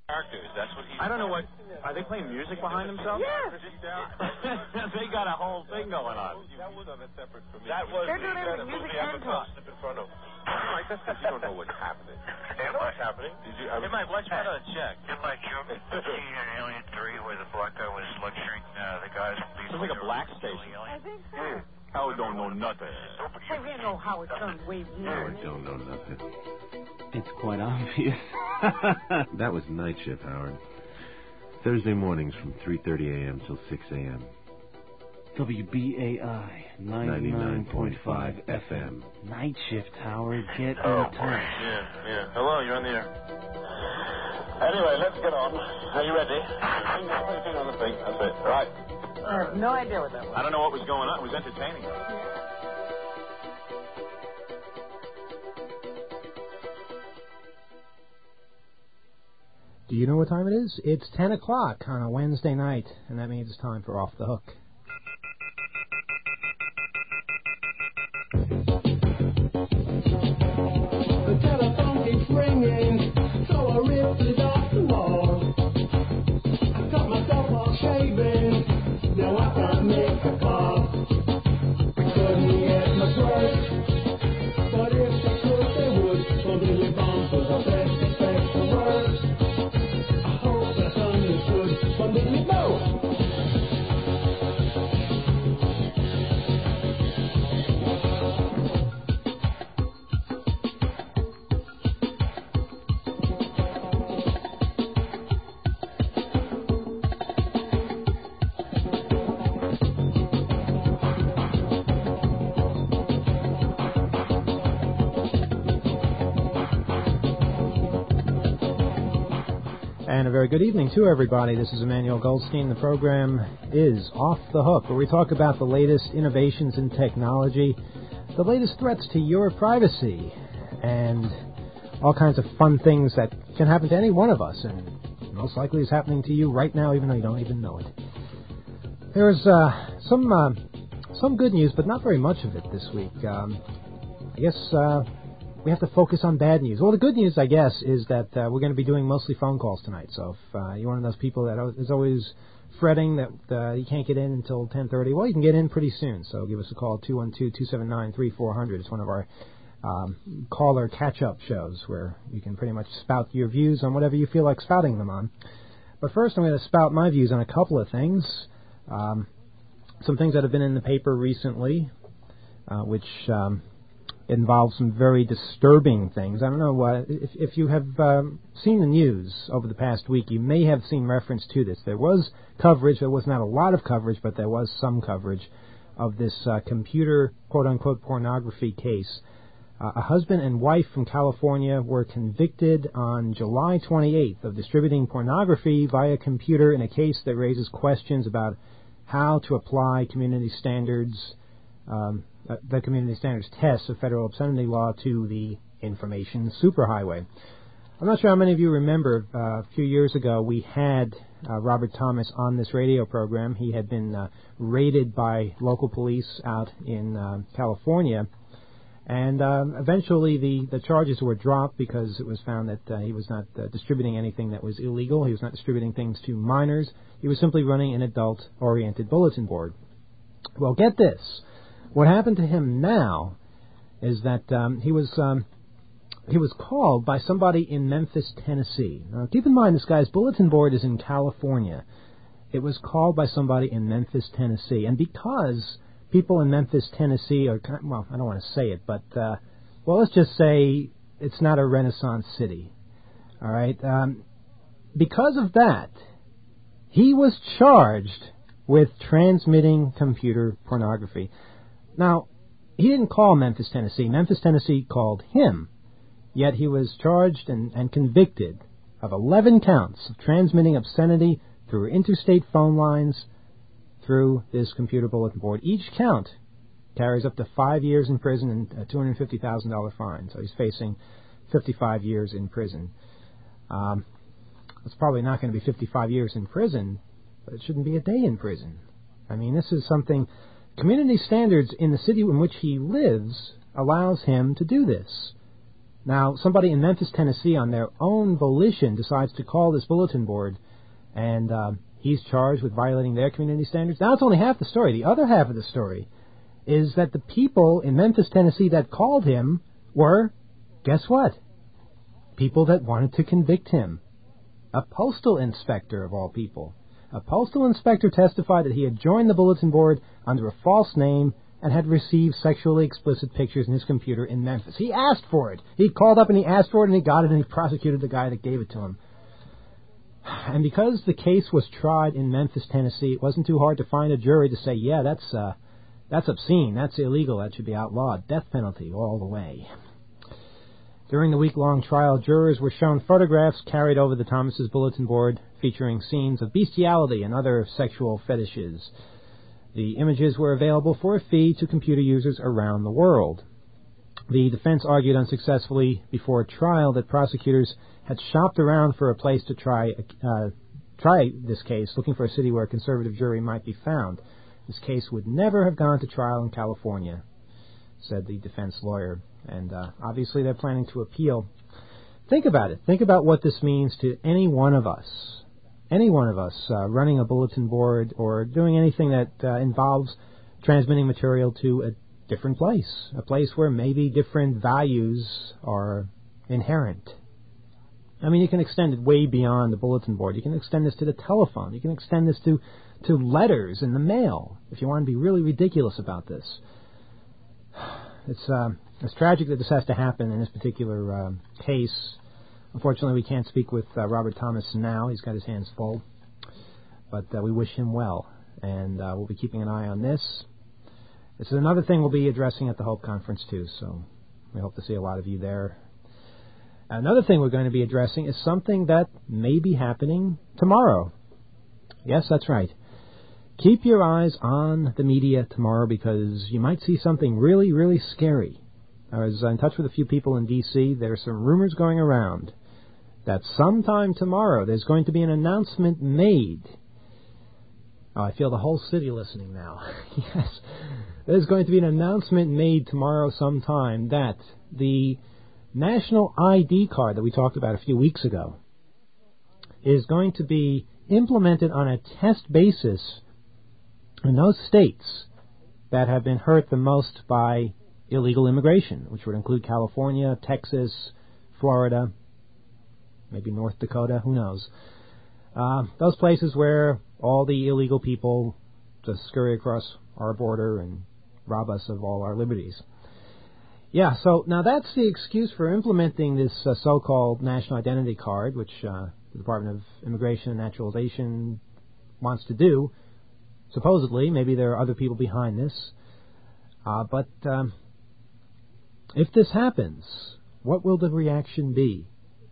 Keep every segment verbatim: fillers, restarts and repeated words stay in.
characters. That's what he's I don't know what... Are they playing music behind themselves? Yes. They got a whole thing going on. That was on a separate from me. That was They're doing it with music and talk. In front of. Right, that's because you don't know what's happening. You know what's happening? Did you? Hey, Mike, let's try to check. Did Mike you see Alien three where the black guy was lecturing uh, the guys? It's like a black station. I think so. Howard don't know nothing. Hey, we know Howard Stern way Howard don't know nothing. It's quite obvious. That was night shift, Howard. Thursday mornings from three thirty a.m. till six a.m. W B A I ninety-nine point five F M. Night shift, Howard. Get Oh, in touch. Yeah, yeah. Hello, you're on the air. Anyway, let's get on. Are you ready? Finger on the thing. That's it. Right. I have no idea what that was. I don't know what was going on. It was entertaining. Do you know what time it is? It's ten o'clock on a Wednesday night, and that means it's time for Off the Hook. The telephone keeps ringing, so I ripped it off the wall. I cut myself off shaving, now I can't make a call. Couldn't get much worse, but if they could, they would. Completely bombs was a best effect the worst. I hope that's understood. Completely no. And a very good evening to everybody. This is Emmanuel Goldstein. The program is Off the Hook, where we talk about the latest innovations in technology, the latest threats to your privacy, and all kinds of fun things that can happen to any one of us, and most likely is happening to you right now, even though you don't even know it. There's uh, some uh, some good news, but not very much of it this week. Um, I guess... Uh, We have to focus on bad news. Well, the good news, I guess, is that uh, we're going to be doing mostly phone calls tonight. So if uh, you're one of those people that is always fretting that uh, you can't get in until ten thirty, well, you can get in pretty soon. So give us a call, two one two, two seven nine, three four zero zero. It's one of our um, caller catch-up shows where you can pretty much spout your views on whatever you feel like spouting them on. But first, I'm going to spout my views on a couple of things. Um, some things that have been in the paper recently, uh, which... Um, involves some very disturbing things. I don't know uh, if, if you have um, seen the news over the past week, you may have seen reference to this. There was coverage, there was not a lot of coverage, but there was some coverage of this uh, computer quote-unquote pornography case. Uh, a husband and wife from California were convicted on July twenty-eighth of distributing pornography via computer in a case that raises questions about how to apply community standards um, Uh, the community standards tests of federal obscenity law to the information superhighway. I'm not sure how many of you remember, uh, a few years ago we had uh, Robert Thomas on this radio program. He had been uh, raided by local police out in uh, California, and um, eventually the, the charges were dropped because it was found that uh, he was not uh, distributing anything that was illegal. He was not distributing things to minors. He was simply running an adult-oriented bulletin board. Well, get this. What happened to him now is that um, he was um, he was called by somebody in Memphis, Tennessee. Now, keep in mind, this guy's bulletin board is in California. It was called by somebody in Memphis, Tennessee. And because people in Memphis, Tennessee are, kind of, well, I don't want to say it, but, uh, well, let's just say it's not a Renaissance city. All right? Um, because of that, he was charged with transmitting computer pornography. Now, he didn't call Memphis, Tennessee. Memphis, Tennessee called him. Yet he was charged and, and convicted of eleven counts of transmitting obscenity through interstate phone lines through this computer bulletin board. Each count carries up to five years in prison and a two hundred fifty thousand dollars fine. So he's facing fifty-five years in prison. Um, it's probably not going to be fifty-five years in prison, but it shouldn't be a day in prison. I mean, this is something... Community standards in the city in which he lives allows him to do this. Now, somebody in Memphis, Tennessee, on their own volition, decides to call this bulletin board, and uh, he's charged with violating their community standards. Now, it's only half the story. The other half of the story is that the people in Memphis, Tennessee that called him were, guess what? People that wanted to convict him. A postal inspector, of all people. A postal inspector testified that he had joined the bulletin board under a false name and had received sexually explicit pictures in his computer in Memphis. He asked for it. He called up and he asked for it and he got it and he prosecuted the guy that gave it to him. And because the case was tried in Memphis, Tennessee, it wasn't too hard to find a jury to say, yeah, that's uh, that's obscene, that's illegal, that should be outlawed. Death penalty all the way. During the week-long trial, jurors were shown photographs carried over the Thomas's bulletin board featuring scenes of bestiality and other sexual fetishes. The images were available for a fee to computer users around the world. The defense argued unsuccessfully before trial that prosecutors had shopped around for a place to try uh, try this case, looking for a city where a conservative jury might be found. This case would never have gone to trial in California, said the defense lawyer. And uh, obviously they're planning to appeal. Think about it. Think about what this means to any one of us. Any one of us uh, running a bulletin board or doing anything that uh, involves transmitting material to a different place. A place where maybe different values are inherent. I mean, you can extend it way beyond the bulletin board. You can extend this to the telephone. You can extend this to, to letters in the mail, if you want to be really ridiculous about this. It's... Uh, It's tragic that this has to happen in this particular uh, case. Unfortunately, we can't speak with uh, Robert Thomas now. He's got his hands full. But uh, we wish him well. And uh, we'll be keeping an eye on this. This is another thing we'll be addressing at the Hope Conference, too. So we hope to see a lot of you there. Another thing we're going to be addressing is something that may be happening tomorrow. Yes, that's right. Keep your eyes on the media tomorrow because you might see something really, really scary. I was in touch with a few people in D C There are some rumors going around that sometime tomorrow there's going to be an announcement made. Oh, I feel the whole city listening now. Yes. There's going to be an announcement made tomorrow sometime that the national I D card that we talked about a few weeks ago is going to be implemented on a test basis in those states that have been hurt the most by illegal immigration, which would include California, Texas, Florida, maybe North Dakota, who knows. Uh, those places where all the illegal people just scurry across our border and rob us of all our liberties. Yeah, so now that's the excuse for implementing this uh, so-called national identity card, which uh, the Department of Immigration and Naturalization wants to do. Supposedly, maybe there are other people behind this. Uh, but um, if this happens, what will the reaction be?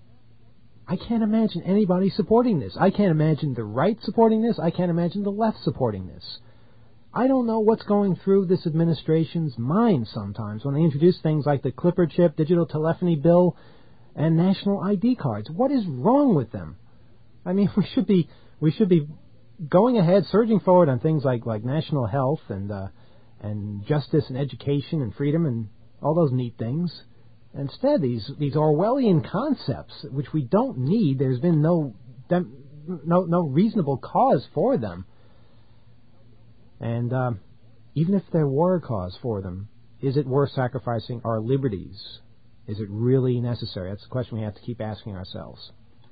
I can't imagine anybody supporting this. I can't imagine the right supporting this. I can't imagine the left supporting this. I don't know what's going through this administration's mind sometimes when they introduce things like the Clipper chip, digital telephony bill, and national I D cards. What is wrong with them? I mean, we should be we should be going ahead, surging forward on things like, like national health and uh, and justice and education and freedom and all those neat things. Instead, these these Orwellian concepts, which we don't need, there's been no dem, no no reasonable cause for them. And um, even if there were a cause for them, is it worth sacrificing our liberties? Is it really necessary? That's the question we have to keep asking ourselves.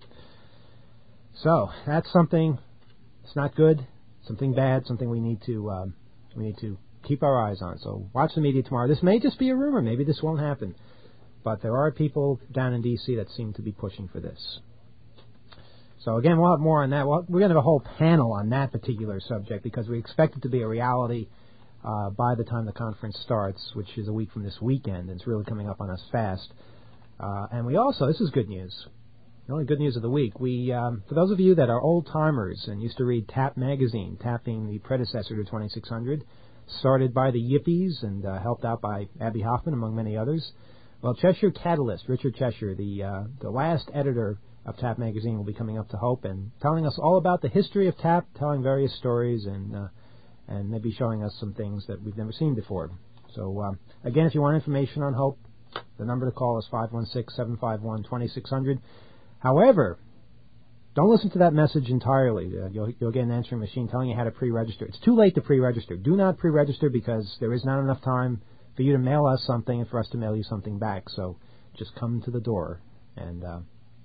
So that's something. It's not good. Something bad. Something we need to um, we need to keep our eyes on. So watch the media tomorrow. This may just be a rumor. Maybe this won't happen. But there are people down in D C that seem to be pushing for this. So again, we'll have more on that. We're going to have a whole panel on that particular subject because we expect it to be a reality uh, by the time the conference starts, which is a week from this weekend. It's really coming up on us fast. Uh, and we also, this is good news, the only good news of the week. We, um, for those of you that are old-timers and used to read TAP magazine, TAP being the predecessor to twenty-six hundred, started by the Yippies and uh, helped out by Abby Hoffman, among many others. Well, Cheshire Catalyst, Richard Cheshire, the uh, the last editor of TAP magazine, will be coming up to Hope and telling us all about the history of TAP, telling various stories, and uh, and maybe showing us some things that we've never seen before. So, uh, again, if you want information on Hope, The number to call is five one six, seven five one, two six zero zero. However, don't listen to that message entirely. Uh, you'll, you'll get an answering machine telling you how to pre-register. It's too late to pre-register. Do not pre-register because there is not enough time for you to mail us something and for us to mail you something back. So just come to the door, and uh,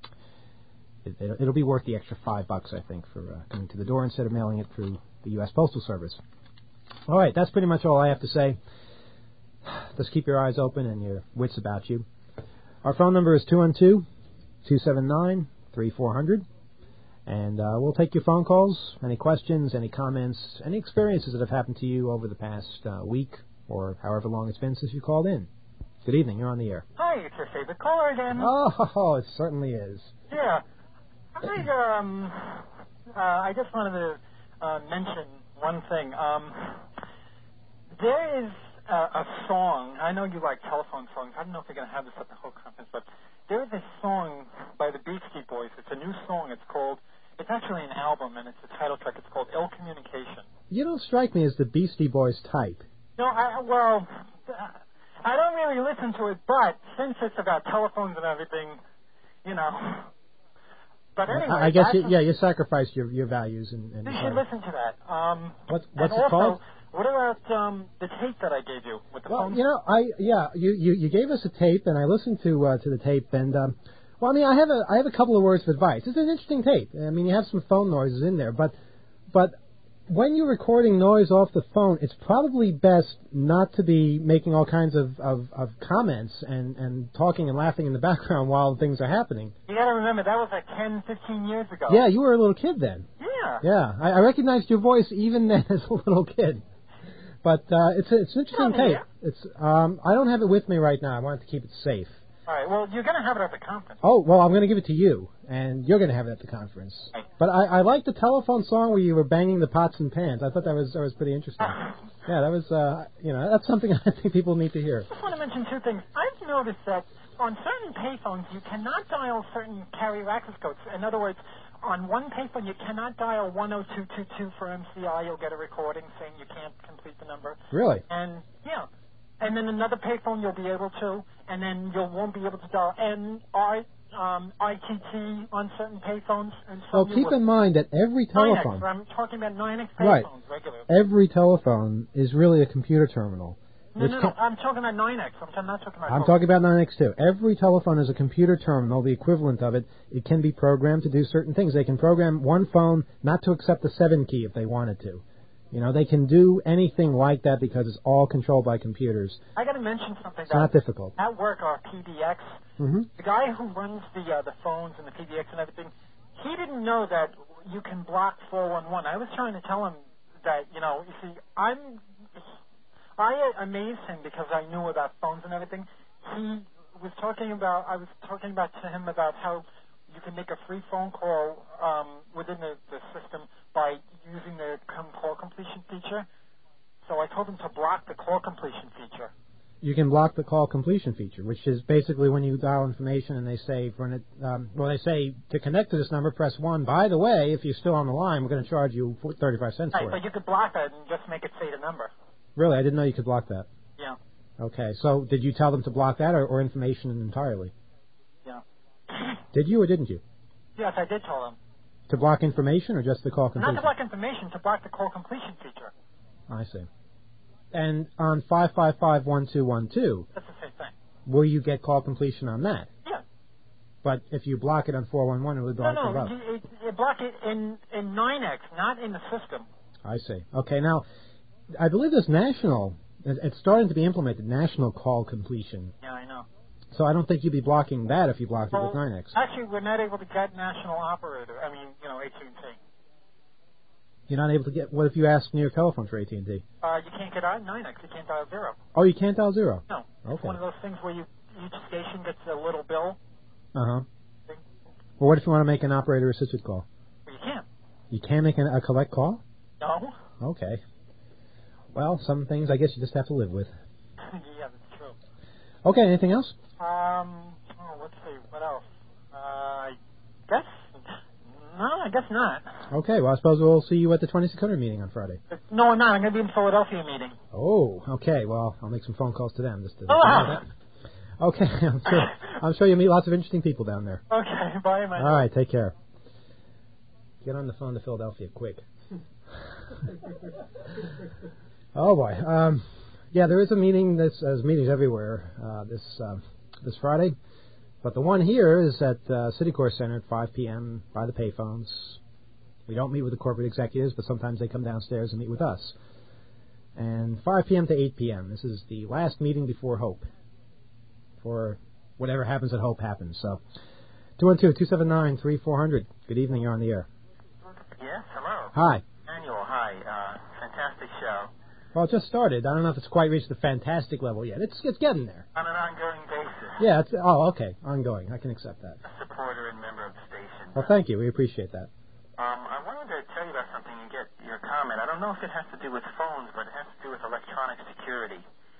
it, it'll be worth the extra five bucks, I think, for uh, coming to the door instead of mailing it through the U S Postal Service. All right, that's pretty much all I have to say. Just keep your eyes open and your wits about you. Our phone number is two one two, two seven nine, three four zero zero. And uh, we'll take your phone calls, any questions, any comments, any experiences that have happened to you over the past uh, week or however long it's been since you called in. Good evening. You're on the air. Hi, it's your favorite caller again. Oh, it certainly is. Yeah. I think, um, uh, I just wanted to uh, mention one thing. Um, there is a, a song. I know you like telephone songs. I don't know if you're going to have this at the whole conference, but there is a song by the Beastie Boys. It's a new song. It's called, it's actually an album, and it's a title track. It's called Ill Communication. You don't strike me as the Beastie Boys type. No, I, well, I don't really listen to it, but since it's about telephones and everything, you know. But anyway, I guess, you, yeah, you sacrificed your, your values. And, and you should uh, listen to that. Um, what, what's and it also, called? What about um, the tape that I gave you with the Well, phone? you know, I yeah, you, you, you gave us a tape, and I listened to uh, to the tape, and um, well, I mean, I have a I have a couple of words of advice. It's an interesting tape. I mean, you have some phone noises in there, but but when you're recording noise off the phone, it's probably best not to be making all kinds of, of, of comments and, and talking and laughing in the background while things are happening. You got to remember that was like ten, fifteen years ago. Yeah, you were a little kid then. Yeah. Yeah, I, I recognized your voice even then as a little kid. But uh, it's a, it's an interesting tape. It's um, I don't have it with me right now. I wanted to keep it safe. All right. Well, you're going to have it at the conference. Oh, well, I'm going to give it to you, and you're going to have it at the conference. Right. But I, I like the telephone song where you were banging the pots and pans. I thought that was that was pretty interesting. Yeah, that was uh, you know that's something I think people need to hear. I just want to mention two things. I've noticed that on certain payphones you cannot dial certain carrier access codes. In other words, on one payphone you cannot dial one oh two two two for M C I. You'll get a recording saying you can't complete the number. Really? And yeah. And then another payphone you'll be able to, and then you won't be able to dial N I um, I T T on certain payphones. And so well, keep in mind that every telephone. nine X, I'm talking about nine X payphones right. regularly. Every telephone is really a computer terminal. No, no, no, I'm talking about nine X. I'm not talking about. I'm talking about nine X too. Every telephone is a computer terminal, the equivalent of it. It can be programmed to do certain things. They can program one phone not to accept the seven key if they wanted to. You know, they can do anything like that because it's all controlled by computers. I got to mention something. It's not difficult. At work, our P B X, mm-hmm. the guy who runs the uh, the phones and the P B X and everything, he didn't know that you can block four one one. I was trying to tell him that, you know, you see, I'm, I amazed him because I knew about phones and everything. He was talking about, I was talking about to him about how you can make a free phone call um, within the, the system by using the call completion feature. So I told him to block the call completion feature. You can block the call completion feature, which is basically when you dial information and they say, for an, um, well, they say to connect to this number, press one. By the way, if you're still on the line, we're going to charge you thirty-five cents right, for it. But you could block that and just make it say the number. Really? I didn't know you could block that. Yeah. Okay. So did you tell them to block that or, or information entirely? Yeah. Did you or didn't you? Yes, I did tell them. To block information or just the call completion? Not to block information, to block the call completion feature. I see. And on five five five, one two one two, that's the same thing. Will you get call completion on that? Yeah. But if you block it on four one one, it would block no, it no, up. you, you, you block it in, in nine X, not in the system. I see. Okay, now, I believe there's national, it's starting to be implemented, national call completion. Yeah, I know. So I don't think you'd be blocking that if you blocked well, it with nine X. Actually, we're not able to get national operator. I mean, you know, A T and T. You're not able to get, what if you ask New York Telephone for A T and T? Uh, you can't get out nine X. You can't dial zero. Oh, you can't dial zero? No. Okay. It's one of those things where you each station gets a little bill. Uh-huh. Thing. Well, what if you want to make an operator-assisted call? Well, you can't. You can't make an, a collect call? No. Okay. Well, some things I guess you just have to live with. Yeah, that's true. Okay, anything else? Um, oh, let's see, what else? Uh, I guess, no, I guess not. Okay, well, I suppose we'll see you at the twenty-six hundred meeting on Friday. No, I'm not. I'm going to be in the Philadelphia meeting. Oh, okay. Well, I'll make some phone calls to them just to oh. know that. Okay, I'm sure, I'm sure you'll meet lots of interesting people down there. Okay, bye, man. All right, take care. Get on the phone to Philadelphia, quick. Oh, boy. Um, yeah, there is a meeting. This, there's meetings everywhere uh, this uh, this Friday. But the one here is at uh, Citicorp Center at five p.m. by the payphones. We don't meet with the corporate executives, but sometimes they come downstairs and meet with us. And five p.m. to eight p.m. This is the last meeting before Hope. For whatever happens at Hope happens. So, two one two, two seven nine, three four zero zero. Good evening, you're on the air. Yes, hello. Hi. Manuel, hi. Uh, fantastic show. Well, it just started. I don't know if it's quite reached the fantastic level yet. It's it's getting there. On an ongoing basis. Yeah, it's, oh, okay. Ongoing. I can accept that. A supporter and member of the station. Well, thank you. We appreciate that. Um, I wanted to tell you about something and get your comment. I don't know if it has to do with phones, but it has to do with electronic security.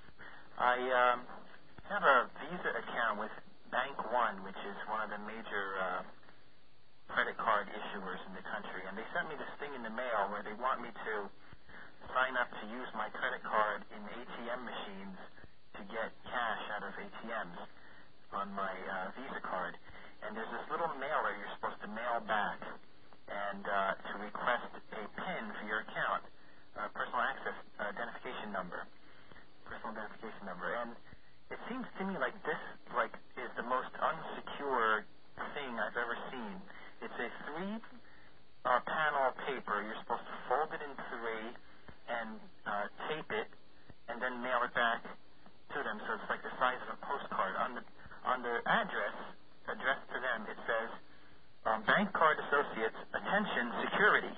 I um, have a Visa account with Bank One, which is one of the major uh, credit card issuers in the country, and they sent me this thing in the mail where they want me to sign up to use my credit card in A T M machines to get cash out of A T Ms on my uh, Visa card. And there's this little mailer you're supposed to mail back and uh, to request a PIN for your account, uh, personal access uh, identification number, personal identification number. And it seems to me like this like is the most unsecure thing I've ever seen. It's a three uh, panel paper. You're supposed to fold it in three and uh, tape it, and then mail it back to them. So it's like the size of a postcard. On the on the address addressed to them, it says, um, Bank Card Associates, attention, security.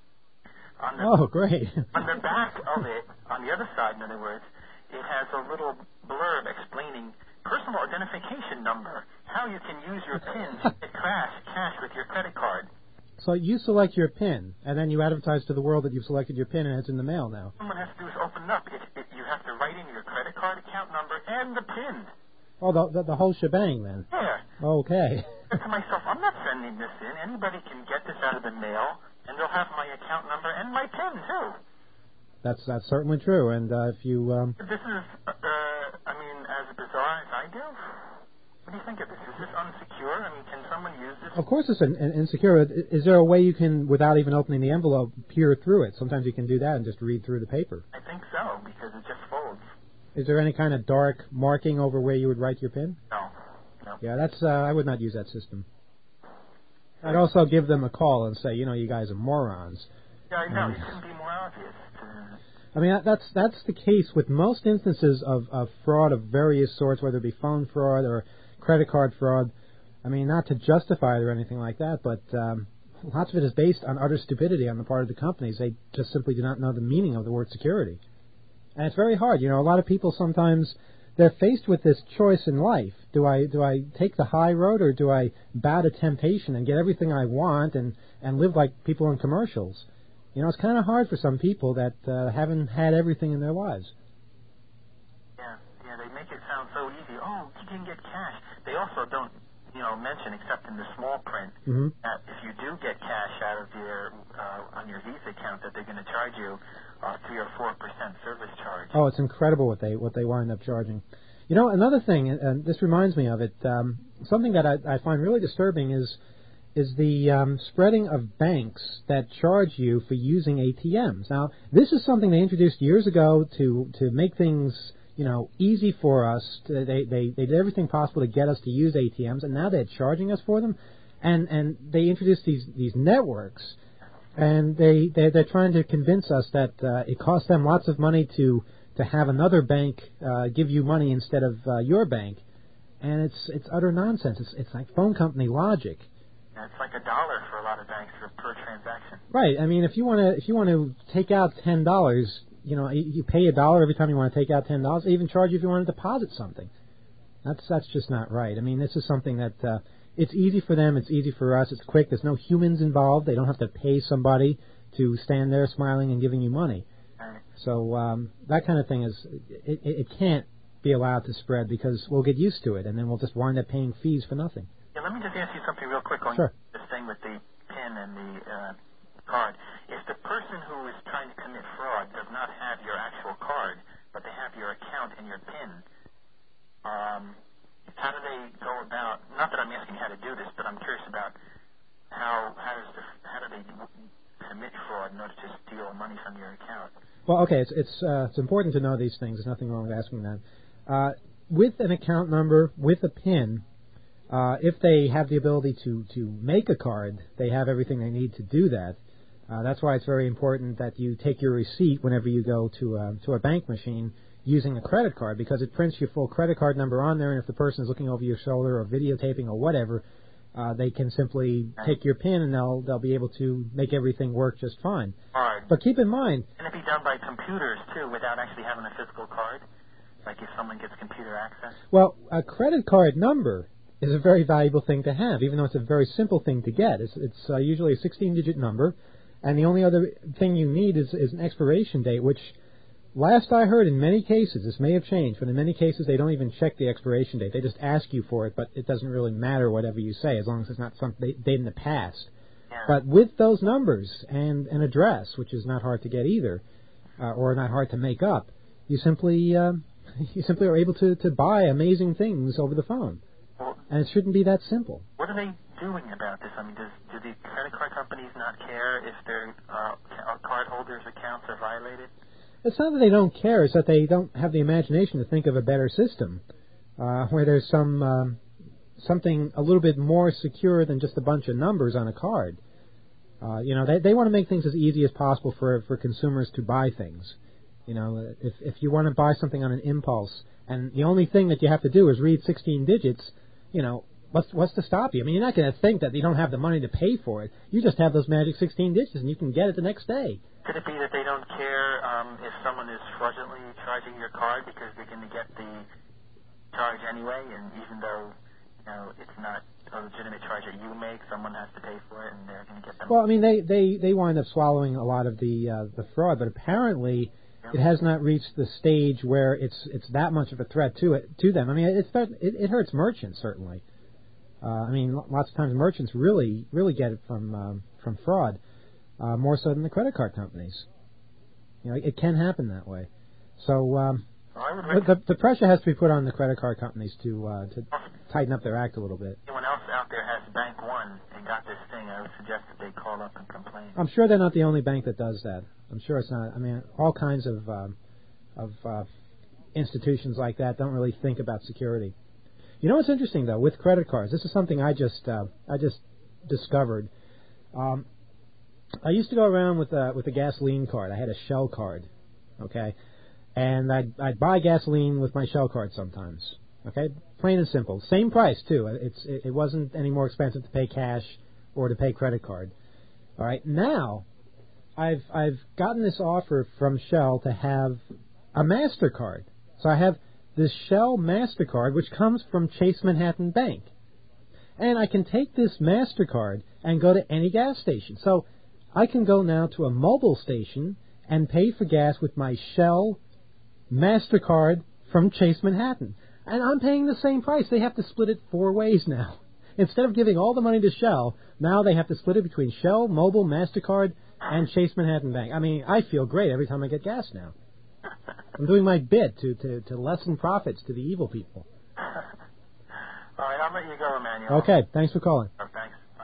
On the, oh, great. On the back of it, on the other side, in other words, it has a little blurb explaining personal identification number, how you can use your PIN to get cash, cash with your credit card. So you select your PIN, and then you advertise to the world that you've selected your PIN, and it's in the mail now. What someone has to do is open it up. It, it, you have to write in your credit card account number and the PIN. Oh, the, the, the whole shebang, then? Yeah. Okay. I said to myself, I'm not sending this in. Anybody can get this out of the mail, and they'll have my account number and my PIN, too. That's that's certainly true, and uh, if you... Um, this is, uh, I mean, as bizarre as I do. What do you think of this? Is this unsecure? I mean, can someone use this? Of course it's an, an insecure. Is there a way you can, without even opening the envelope, peer through it? Sometimes you can do that and just read through the paper. I think so, because it just folds. Is there any kind of dark marking over where you would write your PIN? No. No. Yeah, that's. Uh, I would not use that system. I'd also give them a call and say, you know, you guys are morons. Yeah, I know. Um, it couldn't be more obvious. I mean, that's that's the case with most instances of, of fraud of various sorts, whether it be phone fraud or credit card fraud. I mean, not to justify it or anything like that, but um, lots of it is based on utter stupidity on the part of the companies. They just simply do not know the meaning of the word security. And it's very hard. You know, a lot of people sometimes, they're faced with this choice in life. Do I do I take the high road, or do I bow to temptation and get everything I want and, and live like people in commercials? You know, it's kind of hard for some people that uh, haven't had everything in their lives. Yeah, yeah, they make it sound so easy. Oh, you can get cash. They also don't, you know, mention, except in the small print, mm-hmm. that if you do get cash out of your uh, on your Visa account, that they're going to charge you uh, three or four percent service charge. Oh, it's incredible what they what they wind up charging. You know, another thing, and this reminds me of it. Um, something that I, I find really disturbing is. is the um, spreading of banks that charge you for using A T Ms. Now, this is something they introduced years ago to, to make things, you know, easy for us. To, they, they they did everything possible to get us to use A T Ms, and now they're charging us for them. And and they introduced these these networks, and they they they're trying to convince us that uh, it costs them lots of money to to have another bank uh, give you money instead of uh, your bank, and it's it's utter nonsense. It's it's like phone company logic. It's like a dollar for a lot of banks for, per transaction. Right. I mean, if you want to, if you want to take out ten dollars, you know, you, you pay a dollar every time you want to take out ten dollars. They even charge you if you want to deposit something. That's that's just not right. I mean, this is something that uh, it's easy for them. It's easy for us. It's quick. There's no humans involved. They don't have to pay somebody to stand there smiling and giving you money. Right. So um, that kind of thing is it, it, it can't be allowed to spread because we'll get used to it, and then we'll just wind up paying fees for nothing. Yeah, let me just ask you something real quick on sure. this thing with the PIN and the uh, card. If the person who is trying to commit fraud does not have your actual card, but they have your account and your PIN, um, how do they go about? Not that I'm asking how to do this, but I'm curious about how how does the, how do they commit fraud in order to steal money from your account? Well, okay, it's it's uh, it's important to know these things. There's nothing wrong with asking that. Uh, with an account number, with a PIN, uh, if they have the ability to, to make a card, they have everything they need to do that. Uh, that's why it's very important that you take your receipt whenever you go to a, to a bank machine using a credit card, because it prints your full credit card number on there, and if the person is looking over your shoulder or videotaping or whatever, uh, they can simply take your PIN and they'll they'll be able to make everything work just fine. All right. But keep in mind... Can it be done by computers, too, without actually having a physical card? Like if someone gets computer access? Well, a credit card number is a very valuable thing to have, even though it's a very simple thing to get. It's, it's uh, usually a sixteen-digit number, and the only other thing you need is, is an expiration date, which, last I heard, in many cases, this may have changed, but in many cases they don't even check the expiration date. They just ask you for it, but it doesn't really matter whatever you say, as long as it's not something they did in the past. Yeah. But with those numbers and an address, which is not hard to get either, uh, or not hard to make up, you simply... Uh, You simply are able to, to buy amazing things over the phone. Well, and it shouldn't be that simple. What are they doing about this? I mean, does, do the credit card companies not care if their uh, cardholders' accounts are violated? It's not that they don't care. It's that they don't have the imagination to think of a better system uh, where there's some um, something a little bit more secure than just a bunch of numbers on a card. Uh, you know, they, they want to make things as easy as possible for, for consumers to buy things. You know, if if you want to buy something on an impulse, and the only thing that you have to do is read sixteen digits, you know, what's what's to stop you? I mean, you're not going to think that you don't have the money to pay for it. You just have those magic sixteen digits, and you can get it the next day. Could it be that they don't care um, if someone is fraudulently charging your card because they're going to get the charge anyway, and even though, you know, it's not a legitimate charge that you make, someone has to pay for it, and they're going to get them? Well, I mean, they, they, they wind up swallowing a lot of the uh, the fraud, but apparently... It has not reached the stage where it's it's that much of a threat to it to them. I mean, it it, it hurts merchants certainly. Uh, I mean, lots of times merchants really really get it from um, from fraud, uh, more so than the credit card companies. You know, it can happen that way. So um, the the pressure has to be put on the credit card companies to uh, to tighten up their act a little bit. Anyone else out there has Bank One and got this thing, I would suggest that they call up and complain. I'm sure they're not the only bank that does that. I'm sure it's not. I mean, all kinds of um, of uh, institutions like that don't really think about security. You know what's interesting though with credit cards? This is something I just uh, I just discovered. Um, I used to go around with a, with a gasoline card. I had a Shell card, okay, and I'd I'd buy gasoline with my Shell card sometimes. Okay, plain and simple. Same price too. It's it, it wasn't any more expensive to pay cash or to pay credit card. All right, now. I've I've gotten this offer from Shell to have a MasterCard. So I have this Shell MasterCard, which comes from Chase Manhattan Bank. And I can take this MasterCard and go to any gas station. So I can go now to a mobile station and pay for gas with my Shell MasterCard from Chase Manhattan. And I'm paying the same price. They have to split it four ways now. Instead of giving all the money to Shell, now they have to split it between Shell, Mobile, MasterCard, and Chase Manhattan Bank. I mean, I feel great every time I get gas now. I'm doing my bit to, to, to lessen profits to the evil people. All right, I'll let you go, Emmanuel. Okay, thanks for calling. Oh, thanks. Bye.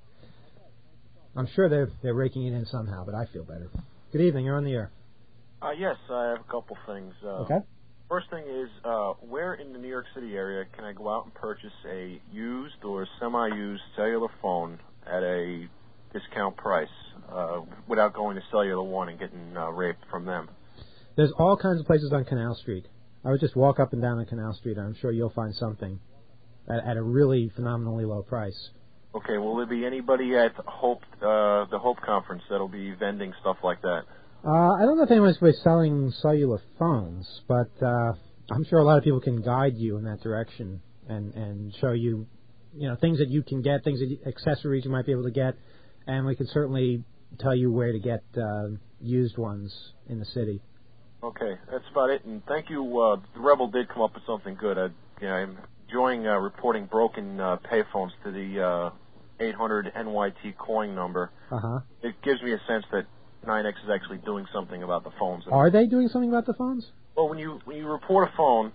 I'm sure they're they're raking it in somehow, but I feel better. Good evening, you're on the air. Uh, yes, I have a couple things. Uh, okay. First thing is, uh, where in the New York City area can I go out and purchase a used or semi-used cellular phone at a discount price uh, without going to Cellular One and getting uh, raped from them? There's all kinds of places on Canal Street. I would just walk up and down on Canal Street, and I'm sure you'll find something at, at a really phenomenally low price. Okay, will there be anybody at Hope, uh, the Hope Conference that'll be vending stuff like that? Uh, I don't know if anyone's going to be selling cellular phones, but uh, I'm sure a lot of people can guide you in that direction and, and show you, you know, things that you can get, things that you, accessories you might be able to get, and we can certainly tell you where to get uh, used ones in the city. Okay, that's about it. And thank you. Uh, the Rebel did come up with something good. I, you know, I'm enjoying uh, reporting broken uh, payphones to the uh, eight hundred N Y T coin number. Uh-huh. It gives me a sense that nine X is actually doing something about the phones. Are they doing something about the phones? Well, when you when you report a phone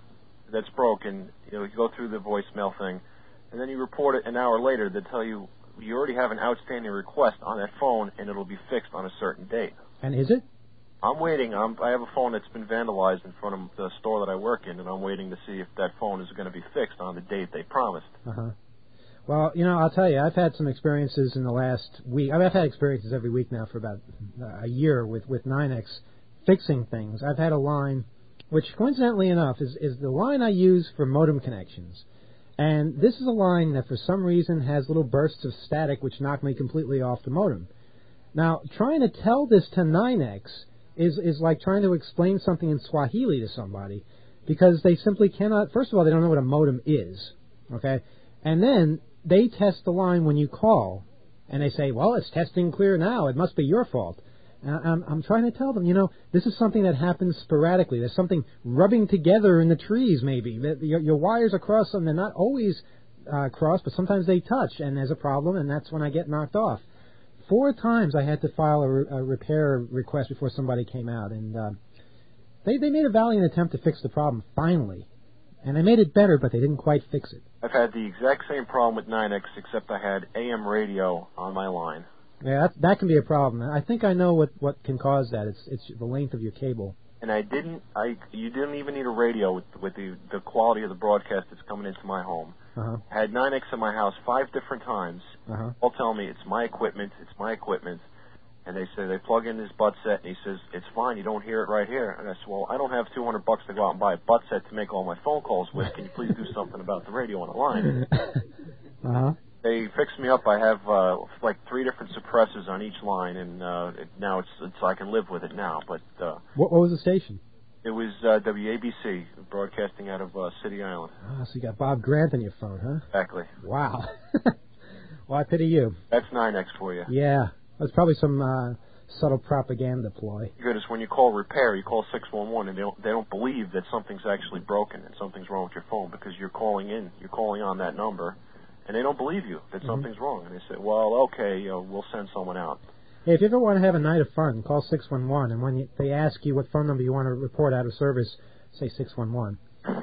that's broken. You know, you go through the voicemail thing, and then you report it an hour later. They tell you you already have an outstanding request on that phone, and it'll be fixed on a certain date. And is it? I'm waiting. I'm, I have a phone that's been vandalized in front of the store that I work in, and I'm waiting to see if that phone is going to be fixed on the date they promised. Uh-huh. Well, you know, I'll tell you, I've had some experiences in the last week. I mean, I've had experiences every week now for about a year with, with nine X fixing things. I've had a line, which coincidentally enough is, is the line I use for modem connections. And this is a line that for some reason has little bursts of static which knock me completely off the modem. Now, trying to tell this to nine X is, is like trying to explain something in Swahili to somebody, because they simply cannot, first of all, they don't know what a modem is, okay? And then they test the line when you call, and they say, well, it's testing clear now. It must be your fault. And I'm, I'm trying to tell them, you know, this is something that happens sporadically. There's something rubbing together in the trees, maybe. Your, your wires are crossed, and they're not always uh, crossed, but sometimes they touch, and there's a problem, and that's when I get knocked off. Four times I had to file a, re- a repair request before somebody came out, and uh, they, they made a valiant attempt to fix the problem, finally. And they made it better, but they didn't quite fix it. I've had the exact same problem with nine X, except I had A M radio on my line. Yeah, that, that can be a problem. I think I know what, what can cause that. It's it's the length of your cable. And I didn't, I you didn't even need a radio with, with the, the quality of the broadcast that's coming into my home. Uh-huh. I had nine X in my house five different times. Uh-huh. All tell me it's my equipment, it's my equipment. And they say they plug in this butt set, and he says, it's fine, you don't hear it right here. And I said, well, I don't have two hundred bucks to go out and buy a butt set to make all my phone calls with. Can you please do something about the radio on the line? Uh-huh. They fixed me up. I have uh, like three different suppressors on each line, and uh, it, now it's, it's I can live with it now. But uh, what, what was the station? It was uh, W A B C, broadcasting out of uh, City Island. Ah, so you got Bob Grant on your phone, huh? Exactly. Wow. Well, I pity you. That's nine X for you. Yeah. That's probably some uh, subtle propaganda ploy. Good is when you call repair, you call six one one, and they don't, they don't believe that something's actually broken and something's wrong with your phone, because you're calling in, you're calling on that number, and they don't believe you that mm-hmm. something's wrong. And they say, well, okay, uh, we'll send someone out. Hey, if you ever want to have a night of fun, call six one one, and when you, they ask you what phone number you want to report out of service, say six one one.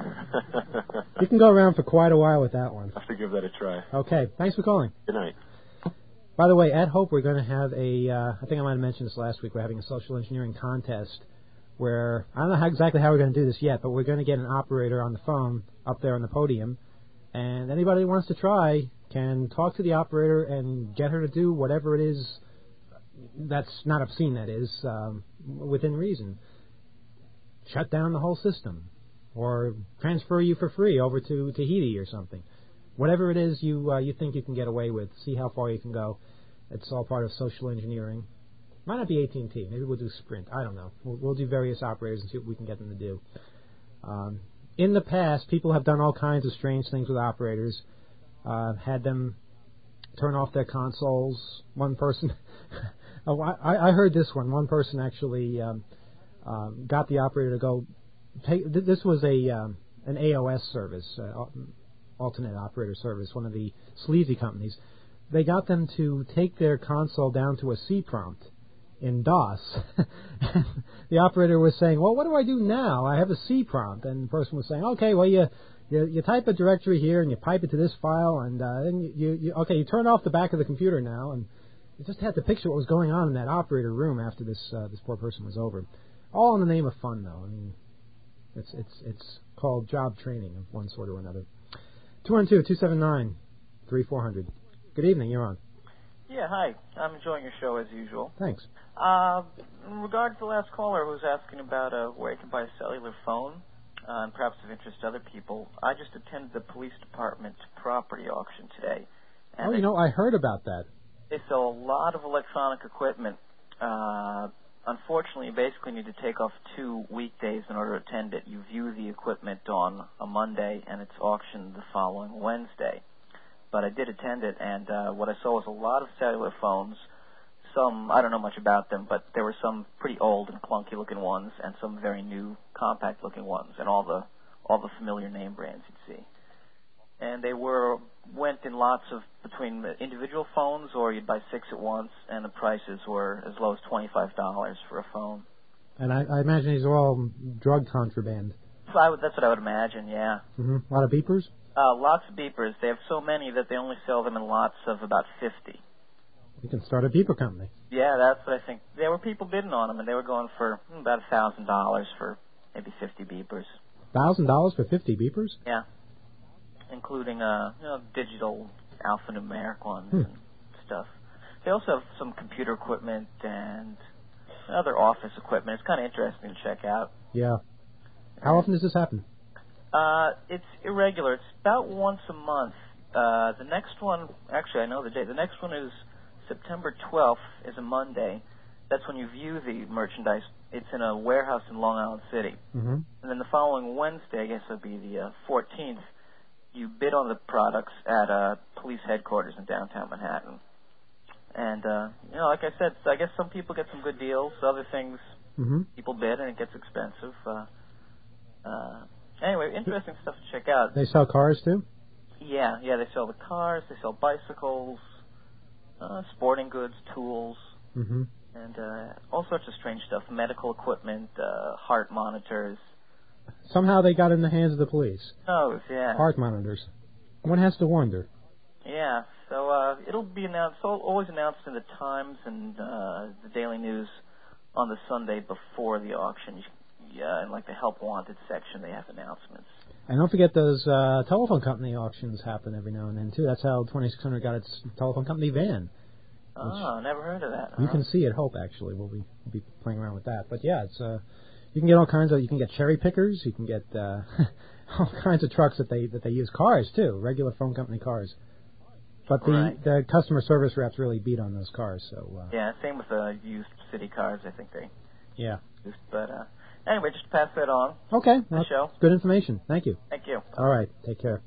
You can go around for quite a while with that one. I have to give that a try. Okay, thanks for calling. Good night. By the way, at Hope, we're going to have a, uh, I think I might have mentioned this last week, we're having a social engineering contest where, I don't know how, exactly how we're going to do this yet, but we're going to get an operator on the phone up there on the podium, and anybody who wants to try can talk to the operator and get her to do whatever it is that's not obscene, that is, um, within reason. Shut down the whole system, or transfer you for free over to Tahiti or something. Whatever it is you uh, you think you can get away with, see how far you can go. It's all part of social engineering. Might not be A T and T. Maybe we'll do Sprint. I don't know. We'll, we'll do various operators and see what we can get them to do. Um, in the past, people have done all kinds of strange things with operators. Uh, had them turn off their consoles. One person, oh, I, I heard this one. One person actually um, um, got the operator to go. Take, this was a um, an A O S service. Uh, alternate operator service, one of the sleazy companies. They got them to take their console down to a C prompt in DOS. The operator was saying, well, what do I do now? I have a C prompt. And the person was saying, okay, well, you you, you type a directory here and you pipe it to this file, and uh, then you, you, you, okay, you turn off the back of the computer now. And you just had to picture what was going on in that operator room after this uh, this poor person was over. All in the name of fun, though. I mean, it's it's it's called job training of one sort or another. two one two, two seven nine, three four zero zero. Good evening, you're on. Yeah, hi. I'm enjoying your show as usual. Thanks. Uh, in regard to the last caller who was asking about uh, where you can buy a cellular phone, uh, and perhaps of interest to other people, I just attended the police department's property auction today. And oh, you know, I heard about that. They sell a lot of electronic equipment. Uh, unfortunately, you basically need to take off two weekdays in order to attend it. You view the equipment on a Monday, and it's auctioned the following Wednesday. But I did attend it, and uh, what I saw was a lot of cellular phones. Some, I don't know much about them, but there were some pretty old and clunky-looking ones, and some very new, compact-looking ones, and all the all the familiar name brands you'd see. And they were went in lots of between individual phones, or you'd buy six at once, and the prices were as low as twenty-five dollars for a phone. And I, I imagine these are all drug contraband. So I would, that's what I would imagine, yeah. Mm-hmm. A lot of beepers? Uh, lots of beepers. They have so many that they only sell them in lots of about fifty. You can start a beeper company. Yeah, that's what I think. There were people bidding on them, and they were going for hmm, about a thousand dollars for maybe fifty beepers. Thousand dollars for fifty beepers? Yeah, including uh, you know, digital alphanumeric ones Hmm. and stuff. They also have some computer equipment and other office equipment. It's kind of interesting to check out. Yeah. How often does this happen? Uh, it's irregular. It's about once a month. Uh, the next one, actually, I know the date. The next one is September twelfth, is a Monday. That's when you view the merchandise. It's in a warehouse in Long Island City. Mm-hmm. And then the following Wednesday, I guess it'll be the uh, fourteenth, you bid on the products at uh, police headquarters in downtown Manhattan. And, uh, you know, like I said, I guess some people get some good deals. Other things, mm-hmm. people bid and it gets expensive. Uh, uh, anyway, interesting stuff to check out. They sell cars, too? Yeah, yeah, they sell the cars, they sell bicycles, uh, sporting goods, tools, Mm-hmm. and uh, all sorts of strange stuff, medical equipment, uh, heart monitors. Somehow they got in the hands of the police. Oh, yeah. Heart monitors. One has to wonder. Yeah, so uh, it'll be announced, always announced in the Times and uh, the Daily News on the Sunday before the auction. Yeah, in like the Help Wanted section, they have announcements. And don't forget those uh, telephone company auctions happen every now and then, too. That's how twenty-six hundred got its telephone company van. Oh, never heard of that. You huh? can see at Hope, actually. We'll be, we'll be playing around with that. But, yeah, it's uh, you can get all kinds of, you can get cherry pickers, you can get uh, all kinds of trucks that they that they use. Cars, too, regular phone company cars. But the, Right. the customer service reps really beat on those cars. So uh, Yeah, same with uh, used city cars, I think they yeah. used. But uh, anyway, just to pass that on. Okay. The Well, show. good information. Thank you. Thank you. All right. Take care.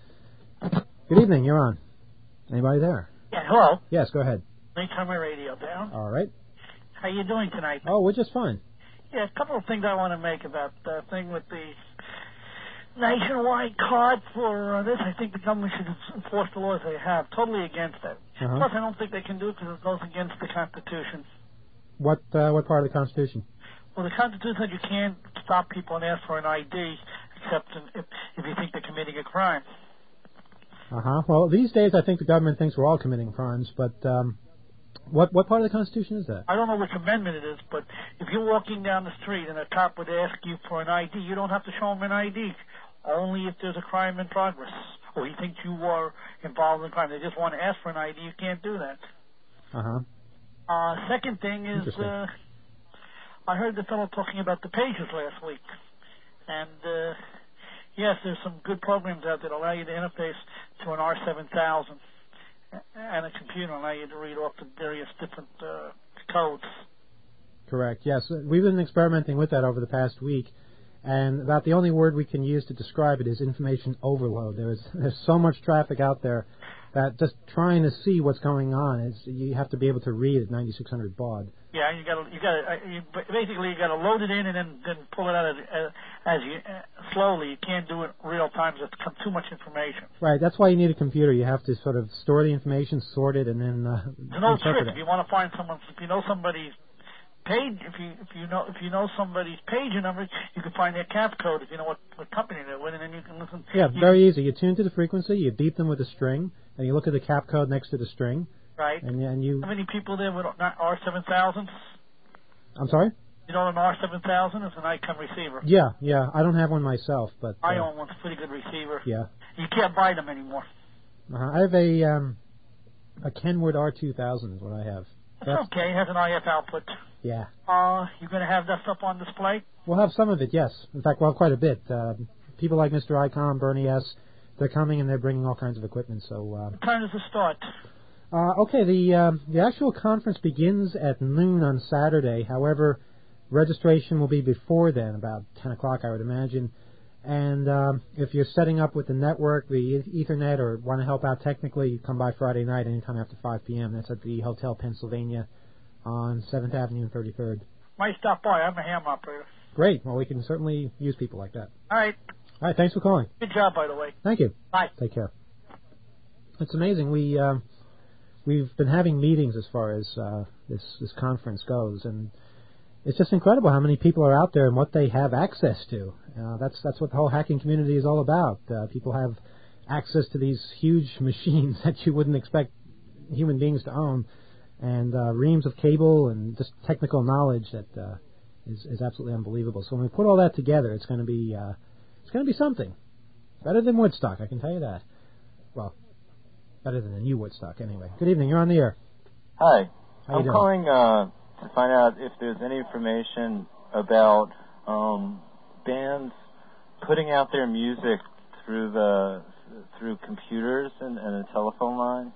Good evening. You're on. Anybody there? Yeah, hello. Yes, go ahead. Let me turn my radio down. All right. How you doing tonight? Oh, we're just fine. Yeah, a couple of things I want to make about the thing with the nationwide card for uh, this. I think the government should enforce the laws they have. Totally against it. Uh-huh. Plus, I don't think they can do it because it goes against the Constitution. What uh, what part of the Constitution? Well, the Constitution said you can't stop people and ask for an I D except in, if, if you think they're committing a crime. Uh-huh. Well, these days I think the government thinks we're all committing crimes, but um, what what part of the Constitution is that? I don't know which amendment it is, but if you're walking down the street and a cop would ask you for an I D, you don't have to show him an I D. Only if there's a crime in progress or he thinks you are involved in crime. They just want to ask for an I D. You can't do that. Uh-huh. Uh, second thing is, Interesting. uh, I heard the fellow talking about the pages last week. And, uh, yes, there's some good programs out there that allow you to interface to an R seven thousand and a computer allow you to read off the various different uh, codes. Correct. Yes, we've been experimenting with that over the past week, and about the only word we can use to describe it is information overload. There's there's so much traffic out there that just trying to see what's going on is you have to be able to read at ninety-six hundred baud. Yeah, you got to you got to you, basically you got to load it in and then then pull it out as, as you uh, slowly. You can't do it real time. It's too much information. Right. That's why you need a computer. You have to sort of store the information, sort it, and then uh, It's an old trick. interpret If it. you want to find someone, if you know somebody's page, if you if you know if you know somebody's page number, you can find their cap code if you know what, what company they're with, and then you can listen. Yeah, you, very easy. You tune to the frequency, you beep them with a string, and you look at the cap code next to the string. Right. And, and you. How many people there with R seven thousand? I'm sorry? You know an R seven thousand is an ICOM receiver. Yeah, yeah. I don't have one myself, but. I uh, own one. It's a pretty good receiver. Yeah. You can't buy them anymore. Uh-huh. I have a um, a Kenwood R two thousand is what I have. That's, That's okay. It has an I F output. Yeah. Uh, you going to have that stuff on display? We'll have some of it, yes. In fact, we'll have quite a bit. Uh, people like Mister Icon, Bernie S., they're coming and they're bringing all kinds of equipment. So. Uh, what time does it start? Uh, okay, the uh, the actual conference begins at noon on Saturday. However, registration will be before then, about ten o'clock, I would imagine. And um, if you're setting up with the network, the Ethernet, or want to help out technically, you come by Friday night anytime after five p.m. That's at the Hotel Pennsylvania on seventh Avenue and thirty-third. Might stop by. I'm a ham operator. Great. Well, we can certainly use people like that. All right. All right, thanks for calling. Good job, by the way. Thank you. Bye. Take care. It's amazing. We... Um, We've been having meetings as far as uh, this this conference goes, and it's just incredible how many people are out there and what they have access to. Uh, that's that's what the whole hacking community is all about. Uh, people have access to these huge machines that you wouldn't expect human beings to own, and uh, reams of cable and just technical knowledge that uh, is, is absolutely unbelievable. So when we put all that together, it's going to be uh, it's going to be something better than Woodstock, I can tell you that. Well, better than the new Woodstock, anyway. Good evening. You're on the air. Hi. How you I'm doing? calling uh, to find out if there's any information about um, bands putting out their music through the through computers and, and the telephone lines,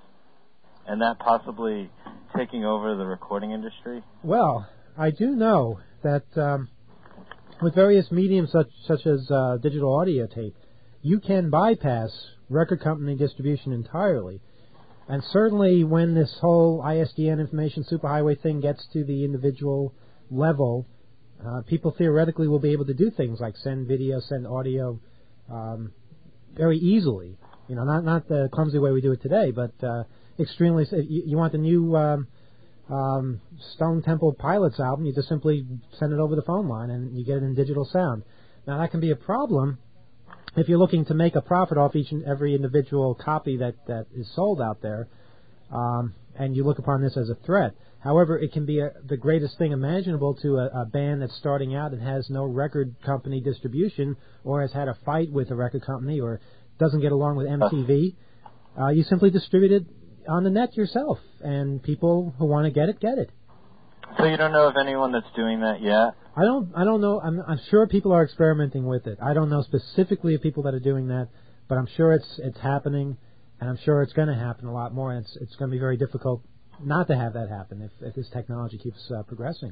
and that possibly taking over the recording industry. Well, I do know that um, with various mediums such such as uh, digital audio tape, you can bypass record company distribution entirely. And certainly when this whole I S D N information superhighway thing gets to the individual level, uh, people theoretically will be able to do things like send video, send audio um, very easily. You know, not not the clumsy way we do it today, but uh, extremely. You, you want the new um, um, Stone Temple Pilots album? You just simply send it over the phone line and you get it in digital sound. Now that can be a problem if you're looking to make a profit off each and every individual copy that, that is sold out there, um, and you look upon this as a threat. However, it can be a, the greatest thing imaginable to a, a band that's starting out and has no record company distribution, or has had a fight with a record company, or doesn't get along with M T V. Uh, you simply distribute it on the net yourself, and people who want to get it, get it. So you don't know of anyone that's doing that yet? I don't. I don't know. I'm, I'm sure people are experimenting with it. I don't know specifically of people that are doing that, but I'm sure it's it's happening, and I'm sure it's going to happen a lot more. And it's it's going to be very difficult not to have that happen if, if this technology keeps uh, progressing.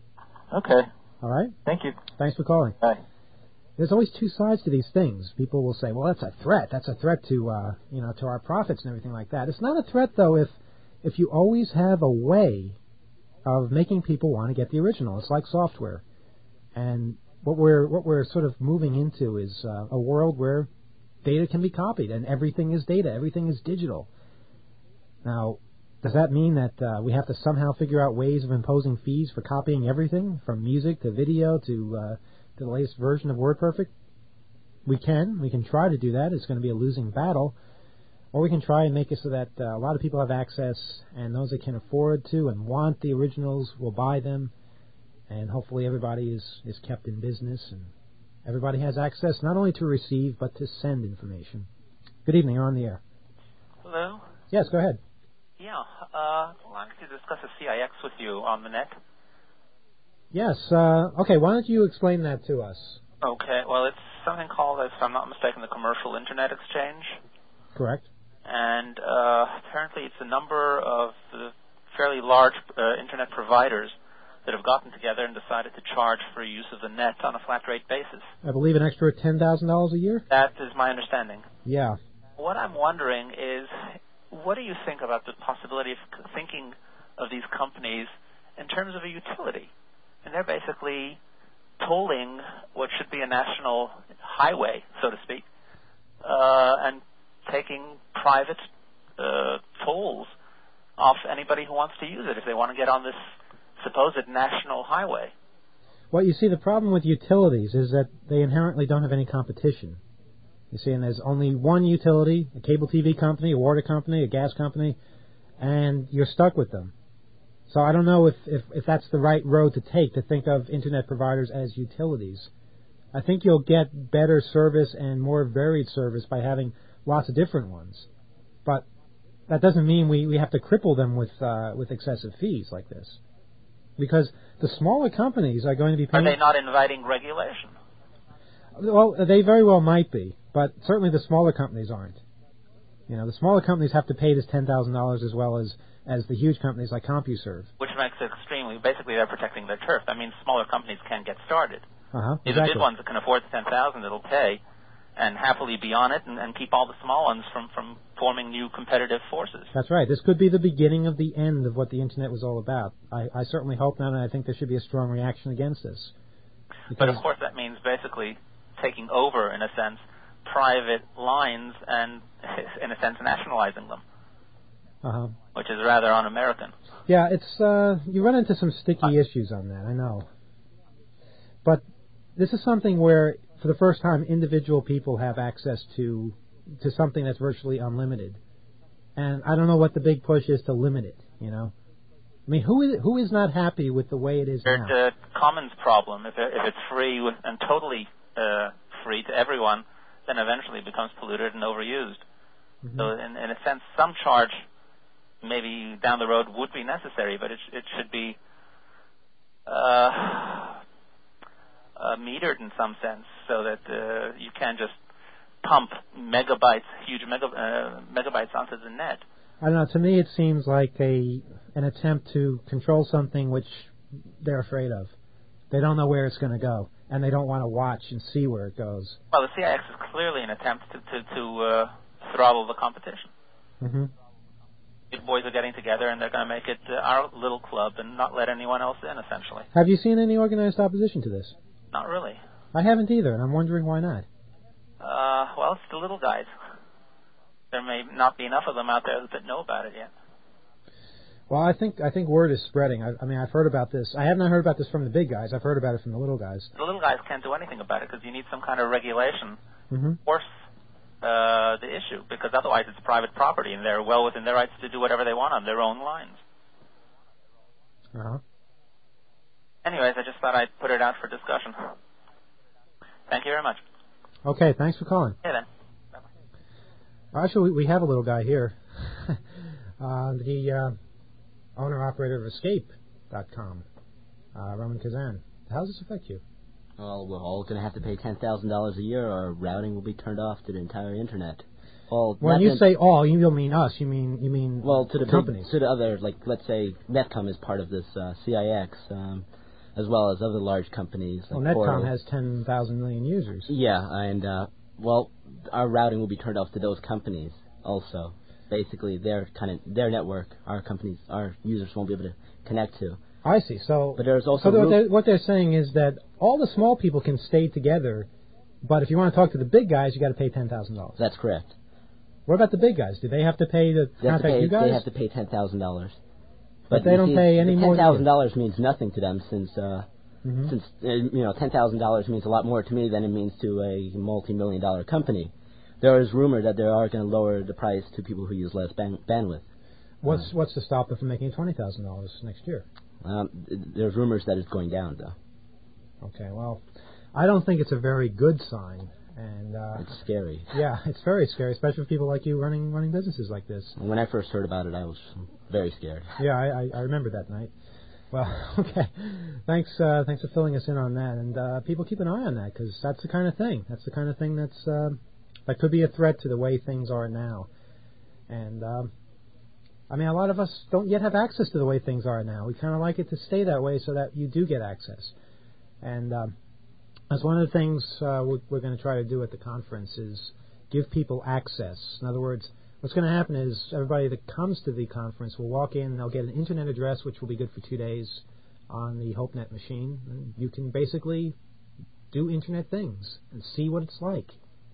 Okay. All right. Thank you. Thanks for calling. Bye. There's always two sides to these things. People will say, "Well, that's a threat. That's a threat to uh, you know to our profits and everything like that." It's not a threat though if if you always have a way of making people want to get the original. It's like software. And what we're what we're sort of moving into is uh, a world where data can be copied, and everything is data, everything is digital. Now, does that mean that uh, we have to somehow figure out ways of imposing fees for copying everything, from music to video to uh, to the latest version of WordPerfect? We can. We can try to do that. It's going to be a losing battle. Or we can try and make it so that uh, a lot of people have access, and those that can afford to and want the originals will buy them. And hopefully everybody is, is kept in business, and everybody has access not only to receive but to send information. Good evening, you're on the air. Hello? Yes, go ahead. Yeah, uh, I'd like to discuss a C I X with you on the net. Yes, uh, okay, why don't you explain that to us? Okay, well, it's something called, if I'm not mistaken, the Commercial Internet Exchange. Correct. And uh, apparently it's a number of uh, fairly large uh, Internet providers that have gotten together and decided to charge for use of the net on a flat rate basis. I believe an extra ten thousand dollars a year? That is my understanding. Yeah. What I'm wondering is, what do you think about the possibility of thinking of these companies in terms of a utility? And they're basically tolling what should be a national highway, so to speak, uh, and taking private uh, tolls off anybody who wants to use it if they want to get on this supposed national highway. Well, you see, the problem with utilities is that they inherently don't have any competition. You see, and there's only one utility, a cable T V company, a water company, a gas company, and you're stuck with them. So I don't know if, if, if that's the right road to take, to think of Internet providers as utilities. I think you'll get better service and more varied service by having lots of different ones. But that doesn't mean we, we have to cripple them with uh, with excessive fees like this. Because the smaller companies are going to be paying... Are they not inviting regulation? Well, they very well might be, but certainly the smaller companies aren't. You know, the smaller companies have to pay this ten thousand dollars as well as, as the huge companies like CompuServe. Which makes it extremely... Basically, they're protecting their turf. That means smaller companies can get started. Uh-huh, These exactly. are big ones that can afford the ten thousand dollars that'll pay and happily be on it and, and keep all the small ones from, from forming new competitive forces. That's right. This could be the beginning of the end of what the Internet was all about. I, I certainly hope not, and I think there should be a strong reaction against this. But of course that means basically taking over, in a sense, private lines and, in a sense, nationalizing them, uh-huh. which is rather un-American. Yeah, it's uh, you run into some sticky uh, issues on that, I know. But this is something where, for the first time, individual people have access to to something that's virtually unlimited. And I don't know what the big push is to limit it, you know. I mean, who is who is not happy with the way it is now? The commons problem, if, it, if it's free with, and totally uh, free to everyone, then eventually it becomes polluted and overused. Mm-hmm. So in, in a sense, some charge maybe down the road would be necessary, but it, it should be uh, uh, metered in some sense so that uh, you can't just pump megabytes, huge mega, uh, megabytes onto the net. I don't know. To me, it seems like a an attempt to control something which they're afraid of. They don't know where it's going to go, and they don't want to watch and see where it goes. Well, the C I X is clearly an attempt to to, to uh, throttle the competition. Mm-hmm. Big boys are getting together, and they're going to make it uh, our little club and not let anyone else in, essentially. Have you seen any organized opposition to this? Not really. I haven't either, and I'm wondering why not. Uh, well, it's the little guys. There may not be enough of them out there that know about it yet. Well, I think I think word is spreading. I, I mean, I've heard about this. I have not heard about this from the big guys. I've heard about it from the little guys. The little guys can't do anything about it because you need some kind of regulation mm-hmm. to force uh, the issue, because otherwise it's private property and they're well within their rights to do whatever they want on their own lines. Uh-huh. Anyways, I just thought I'd put it out for discussion. Thank you very much. Okay, thanks for calling. Hey then. Actually, we have a little guy here. uh, the uh, owner-operator of Escape dot com, uh, Roman Kazan. How does this affect you? Well, we're all going to have to pay ten thousand dollars a year, or routing will be turned off to the entire Internet. All when you say all, you don't mean us. You mean you mean well to the companies. Big, to the other, like let's say Netcom is part of this uh, C I X, um, as well as other large companies. Like well, Netcom Portal. has ten thousand million users. Yeah, and uh, well, our routing will be turned off to those companies also. Basically, their kind of their network, our companies, our users won't be able to connect to. I see. So, but there's also so what they're, what they're saying is that all the small people can stay together, but if you want to talk to the big guys, you got to pay ten thousand dollars. That's correct. What about the big guys? Do they have to pay to they contact to pay, you guys? They have to pay ten thousand dollars. But, but they don't see, pay any the more. Ten thousand dollars means nothing to them, since uh, mm-hmm. since uh, you know ten thousand dollars means a lot more to me than it means to a multi-million dollar company. There is rumor that they are going to lower the price to people who use less ban- bandwidth. What's uh, what's to stop them from making twenty thousand dollars next year? Um, there's rumors that it's going down, though. Okay, well, I don't think it's a very good sign, and uh, it's scary. Yeah, it's very scary, especially for people like you running running businesses like this. When I first heard about it, I was very scared. Yeah, I, I, I remember that night. Well, okay, thanks uh, thanks for filling us in on that, and uh, people keep an eye on that, because that's the kind of thing. That's the kind of thing that's uh, that could be a threat to the way things are now, and. Um, I mean, a lot of us don't yet have access to the way things are now. We kind of like it to stay that way so that you do get access. And um, that's one of the things uh, we're, we're going to try to do at the conference is give people access. In other words, what's going to happen is everybody that comes to the conference will walk in, they'll get an internet address, which will be good for two days on the HopeNet machine. And you can basically do internet things and see what it's like.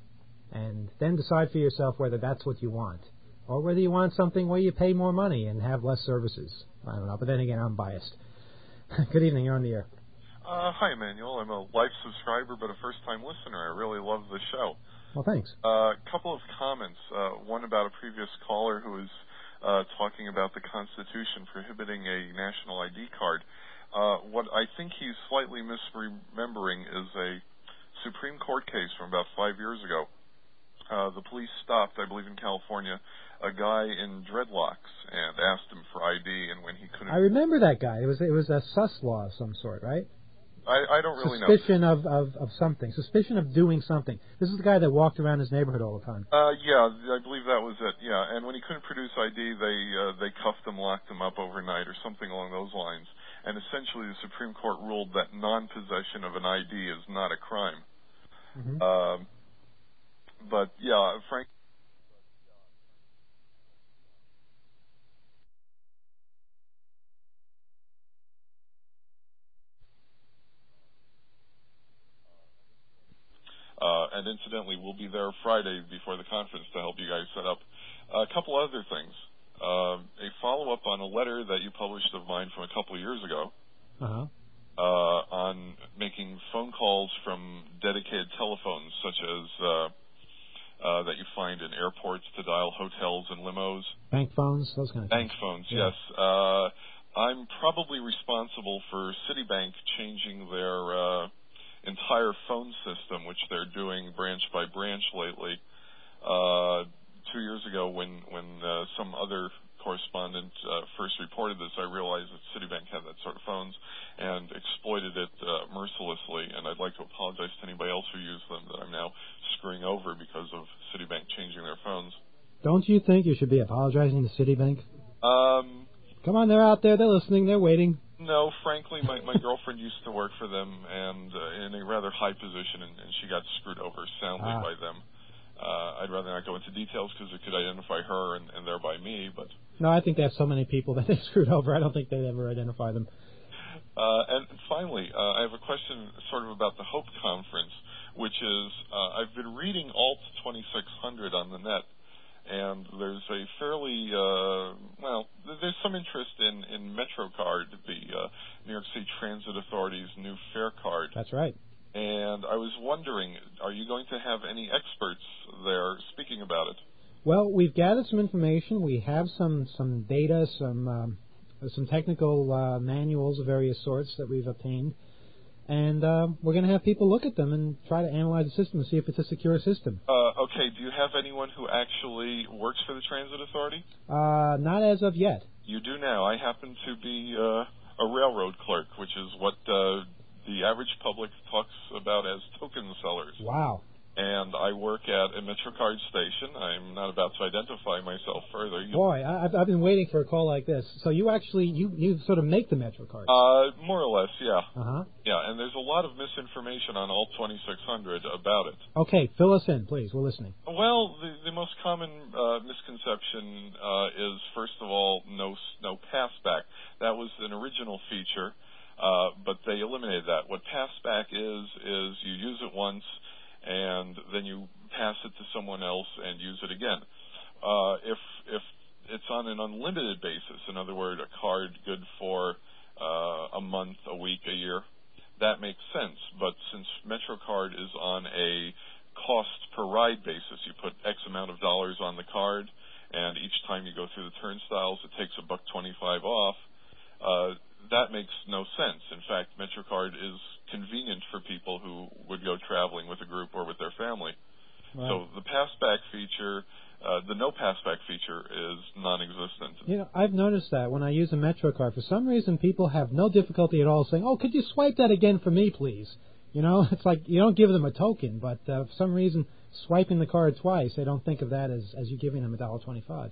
And then decide for yourself whether that's what you want. Or whether you want something where you pay more money and have less services. I don't know, but then again, I'm biased. Good evening, you're on the air. Uh, hi, Emmanuel. I'm a live subscriber, but a first-time listener. I really love the show. Well, thanks. A uh, couple of comments. Uh, one about a previous caller who was uh, talking about the Constitution prohibiting a national I D card. Uh, what I think he's slightly misremembering is a Supreme Court case from about five years ago. Uh, the police stopped, I believe in California, a guy in dreadlocks and asked him for I D, and when he couldn't... I remember that guy. It was it was a sus law of some sort, right? I, I don't really Suspicion know. Suspicion of, of, of something. Suspicion of doing something. This is the guy that walked around his neighborhood all the time. Uh, yeah, I believe that was it, yeah. And when he couldn't produce I D, they uh, they cuffed him, locked him up overnight, or something along those lines. And essentially the Supreme Court ruled that non-possession of an I D is not a crime. Mm-hmm. Um, but, yeah, Frank... Uh, and incidentally, we'll be there Friday before the conference to help you guys set up. Uh, a couple other things. Uh, a follow-up on a letter that you published of mine from a couple of years ago. Uh-huh. uh, on making phone calls from dedicated telephones, such as uh, uh, that you find in airports to dial hotels and limos. Bank phones, those kind of Bank things. phones, Yeah. yes. Uh, I'm probably responsible for Citibank changing their uh, entire phone system, which they're doing branch by branch lately. Uh, two years ago, when when uh, some other correspondent uh, first reported this, I realized that Citibank had that sort of phones and exploited it uh, mercilessly. And I'd like to apologize to anybody else who used them that I'm now screwing over because of Citibank changing their phones. Don't you think you should be apologizing to Citibank? Um, Come on, they're out there, they're listening, they're waiting. No, frankly, my, my girlfriend used to work for them and uh, in a rather high position, and, and she got screwed over soundly Ah. by them. Uh, I'd rather not go into details because it could identify her and, and thereby me, but... No, I think they have so many people that they've screwed over, I don't think they'd ever identify them. Uh, and finally, uh, I have a question sort of about the HOPE conference, which is, uh, I've been reading Alt twenty-six hundred on the net, and there's a fairly, uh, well, there's some interest in, in MetroCard, the uh, New York City Transit Authority's new fare card. That's right. And I was wondering, are you going to have any experts there speaking about it? Well, we've gathered some information. We have some, some data, some um, some technical uh, manuals of various sorts that we've obtained. And uh, we're going to have people look at them and try to analyze the system and see if it's a secure system. Uh, okay, do you have anyone who actually works for the Transit Authority? Uh, not as of yet. You do now. I happen to be uh, a railroad clerk, which is what uh, the average public talks about as token sellers. Wow. And I work at a MetroCard station. I'm not about to identify myself further. You, Boy, I, I've, I've been waiting for a call like this. So you actually, you, you sort of make the MetroCard. Uh, more or less, yeah. Uh-huh. Yeah, and there's a lot of misinformation on Alt twenty-six hundred about it. Okay, fill us in, please. We're listening. Well, the, the most common uh, misconception uh, is, first of all, no no passback. That was an original feature, uh, but they eliminated that. What passback is, is you use it once, and then you pass it to someone else and use it again. Uh, if if it's on an unlimited basis, in other words, a card good for uh, a month, a week, a year, that makes sense. But since MetroCard is on a cost per ride basis, you put X amount of dollars on the card, and each time you go through the turnstiles, it takes a buck twenty-five off. Uh, that makes no sense. In fact, MetroCard is convenient for people who would go traveling with a group or with their family. Right. So the passback feature, uh, the no passback feature is non-existent. You know, I've noticed that when I use a MetroCard, for some reason people have no difficulty at all saying, oh, could you swipe that again for me, please? You know, it's like you don't give them a token, but uh, for some reason, swiping the card twice, they don't think of that as, as you giving them a dollar twenty-five.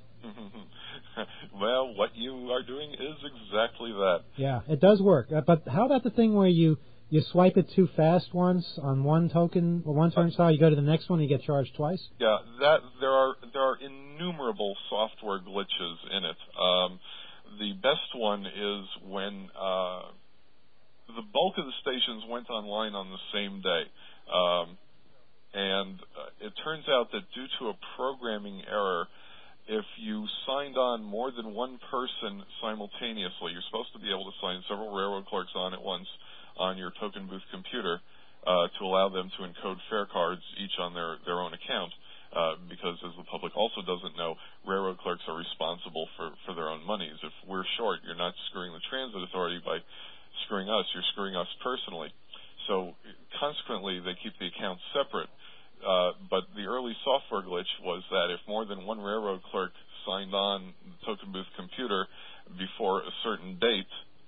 Well, what you are doing is exactly that. Yeah, it does work. Uh, but how about the thing where you, you swipe it too fast once on one token or one turnstile, you go to the next one and you get charged twice? Yeah, that there are there are innumerable software glitches in it. Um, the best one is when uh, the bulk of the stations went online on the same day. Um, and uh, it turns out that due to a programming error, if you signed on more than one person simultaneously, you're supposed to be able to sign several railroad clerks on at once on your token booth computer uh, to allow them to encode fare cards each on their, their own account. Uh, because, as the public also doesn't know, railroad clerks are responsible for, for their own monies. If we're short, you're not screwing the transit authority by screwing us, you're screwing us personally. So, consequently, they keep the accounts separate. Uh, but the early software glitch was that if more than one railroad clerk signed on the token booth computer before a certain date,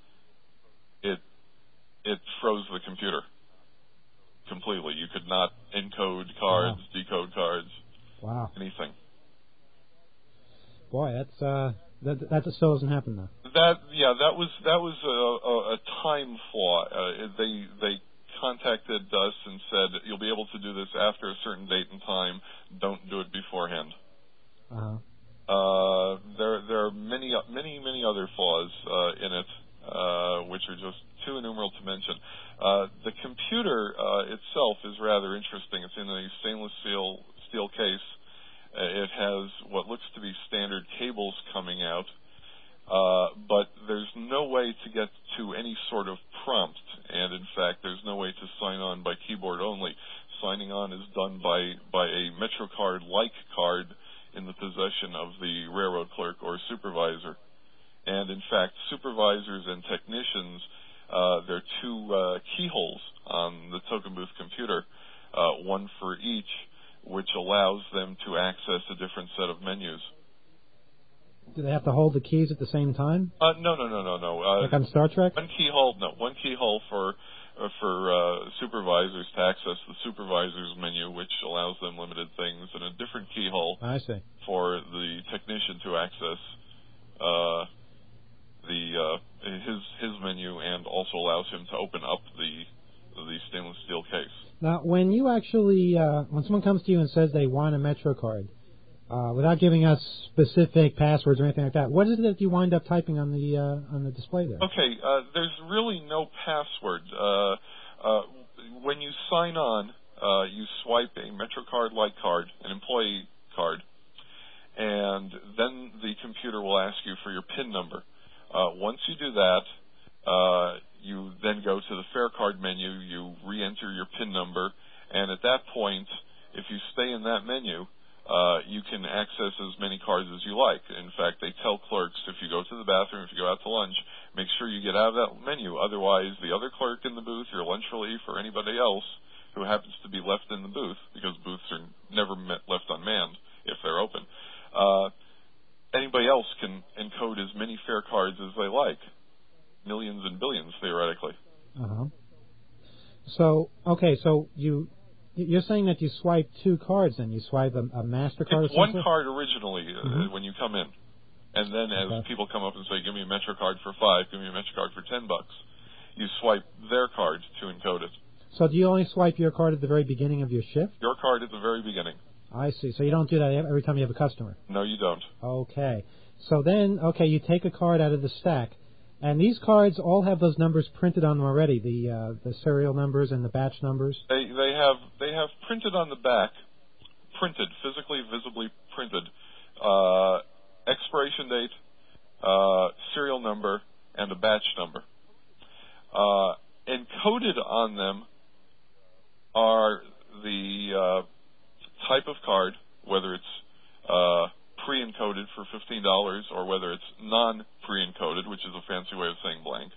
it it froze the computer completely. You could not encode cards, wow. decode cards, wow, anything. Boy, that's uh, that that still doesn't happen though. That yeah, that was that was a, a, a time flaw. Uh, they they. contacted us and said, you'll be able to do this after a certain date and time. Don't do it beforehand. Uh-huh. Uh, there, there are many, many, many other flaws uh, in it, uh, which are just too innumerable to mention. Uh, the computer uh, itself is rather interesting. It's in a stainless steel steel case. Uh, it has what looks to be standard cables coming out. Uh, but there's no way to get to any sort of prompt, supervisors and technicians, uh, there are two uh, keyholes on the token booth computer, uh, one for each, which allows them to access a different set of menus. Do they have to hold the keys at the same time? Uh, no, no, no, no, no. Uh, like on Star Trek? One keyhole, no, one keyhole for uh, for uh, supervisors to access the supervisor's menu, which allows them limited things, and a different keyhole I see. for the technician to access uh, the uh, his his menu, and also allows him to open up the the stainless steel case. Now, when you actually, uh, when someone comes to you and says they want a Metro card, uh, without giving us specific passwords or anything like that, what is it that you wind up typing on the uh, on the display there? Okay, uh, there's really no password. Uh, uh, when you sign on, uh, you swipe a MetroCard-like card, an employee card, and then the computer will ask you for your PIN number. Uh, once you do that, uh, you then go to the fare card menu, you re-enter your PIN number, and at that point, if you stay in that menu, uh, you can access as many cards as you like. In fact, they tell clerks, if you go to the bathroom, if you go out to lunch, make sure you get out of that menu. Otherwise, the other clerk in the booth, your lunch relief, or anybody else who happens to be left in the booth, because booths are never met, left unmanned if they're open, uh, anybody else can encode as many fare cards as they like. Millions and billions, theoretically. Uh-huh. So, okay, so you, you're saying that you swipe two cards, then you swipe a, a MasterCard It's or one something? card originally uh, Mhm. when you come in. And then as Okay. people come up and say, give me a MetroCard for five, give me a MetroCard for ten bucks, you swipe their card to encode it. So do you only swipe your card at the very beginning of your shift? Your card at the very beginning. I see. So you don't do that every time you have a customer? No, you don't. Okay. So then, okay, you take a card out of the stack, and these cards all have those numbers printed on them already, the uh, the serial numbers and the batch numbers? They they have they have printed on the back, printed, physically, visibly printed, uh, expiration date, uh, serial number, and a batch number. Uh, encoded on them are the uh, type of card, whether it's uh, pre-encoded for fifteen dollars or whether it's non-pre-encoded, which is a fancy way of saying blank.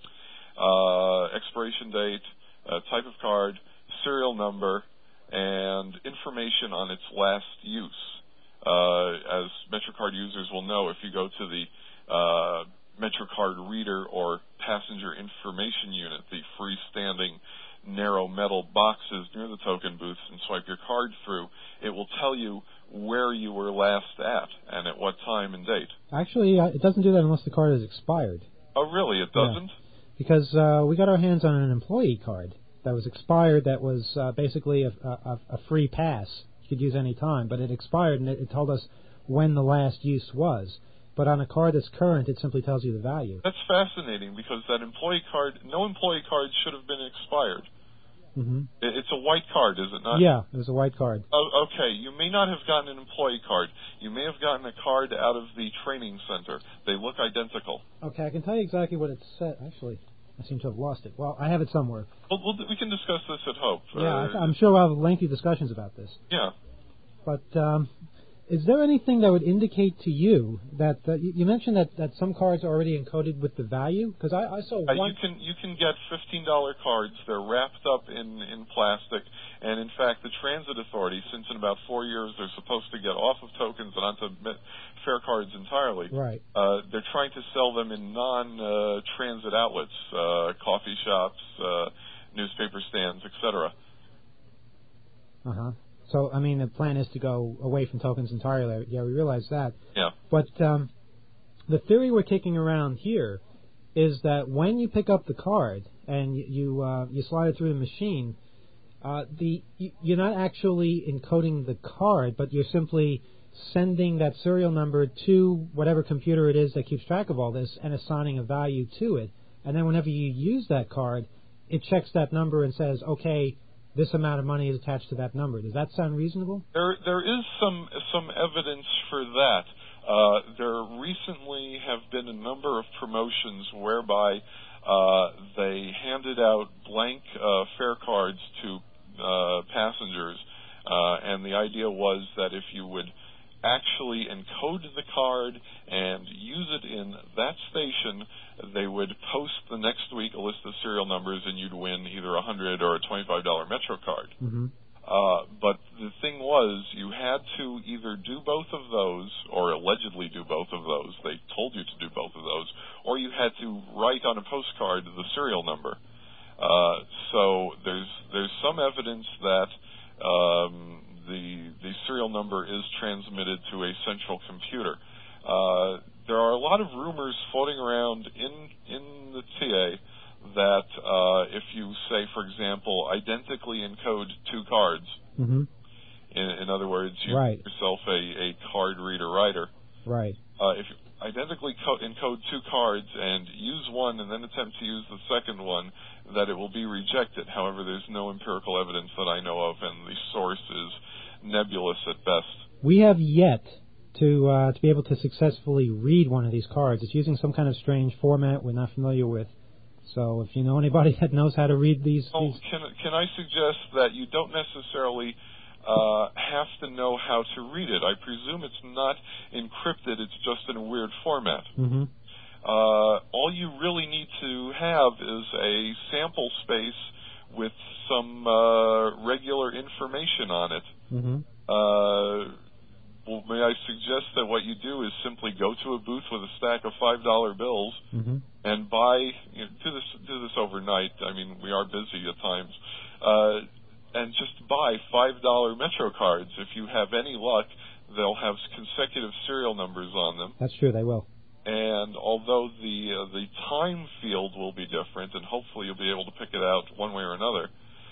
Uh, expiration date, uh, type of card, serial number, and information on its last use. Uh, as MetroCard users will know, if you go to the uh, MetroCard reader or passenger information unit, the freestanding narrow metal boxes near the token booths, and swipe your card through, it will tell you where you were last at and at what time and date. Actually, uh, it doesn't do that unless the card is expired. Oh, really? It doesn't? Yeah. Because uh, we got our hands on an employee card that was expired, that was uh, basically a, a, a free pass. You could use any time, but it expired, and it, it told us when the last use was. But on a card that's current, it simply tells you the value. That's fascinating, because that employee card, no employee card should have been expired. Mm-hmm. It's a white card, is it not? Yeah, it was a white card. Oh, okay, you may not have gotten an employee card. You may have gotten a card out of the training center. They look identical. Okay, I can tell you exactly what it said. Actually, I seem to have lost it. Well, I have it somewhere. Well, we'll we can discuss this at Hope. Yeah, uh, I'm sure we'll have lengthy discussions about this. Yeah. But um, is there anything that would indicate to you that uh, you, you mentioned that, that some cards are already encoded with the value? Because I, I saw Uh, one. you can you can get fifteen dollar cards. They're wrapped up in, in plastic, and in fact, the Transit Authority, since in about four years they're supposed to get off of tokens and onto me- fare cards entirely. Right. Uh, they're trying to sell them in non-transit uh, outlets, uh, coffee shops, uh, newspaper stands, et cetera. Uh huh. So, I mean, the plan is to go away from tokens entirely. Yeah, we realize that. Yeah. But um, the theory we're kicking around here is that when you pick up the card and you you, uh, you slide it through the machine, uh, the you, you're not actually encoding the card, but you're simply sending that serial number to whatever computer it is that keeps track of all this and assigning a value to it. And then whenever you use that card, it checks that number and says, okay, this amount of money is attached to that number. Does that sound reasonable? There, there is some some evidence for that. Uh, there recently have been a number of promotions whereby uh, they handed out blank uh, fare cards to uh, passengers, uh, and the idea was that if you would actually encode the card and use it in that station, they would post the next week a list of serial numbers, and you'd win either a hundred or a twenty-five dollar Metro card. Mm-hmm. Uh, but the thing was, you had to either do both of those, or allegedly do both of those. They told you to do both of those, or you had to write on a postcard the serial number. Uh, so there's there's some evidence that um, the the serial number is transmitted to a central computer. Uh, there are a lot of rumors floating around in in the T A that uh, if you say, for example, identically encode two cards, mm-hmm. in, in other words, you right. make yourself a, a card reader writer. Right. Uh, if you identically co- encode two cards and use one and then attempt to use the second one, that it will be rejected. However, there's no empirical evidence that I know of, and the source is nebulous at best. We have yet to uh, to be able to successfully read one of these cards. It's using some kind of strange format we're not familiar with. So if you know anybody that knows how to read these... Oh, these... Can, can I suggest that you don't necessarily uh, have to know how to read it? I presume it's not encrypted, it's just in a weird format. Mm-hmm. Uh, all you really need to have is a sample space with some uh, regular information on it. Mm-hmm. Uh, well, may I suggest that what you do is simply go to a booth with a stack of five dollar bills mm-hmm. and buy, you know, do this do this overnight. I mean, we are busy at times. Uh, and just buy five dollar Metro cards. If you have any luck, they'll have consecutive serial numbers on them. That's true, they will. And although the uh, the time field will be different, and hopefully you'll be able to pick it out one way or another,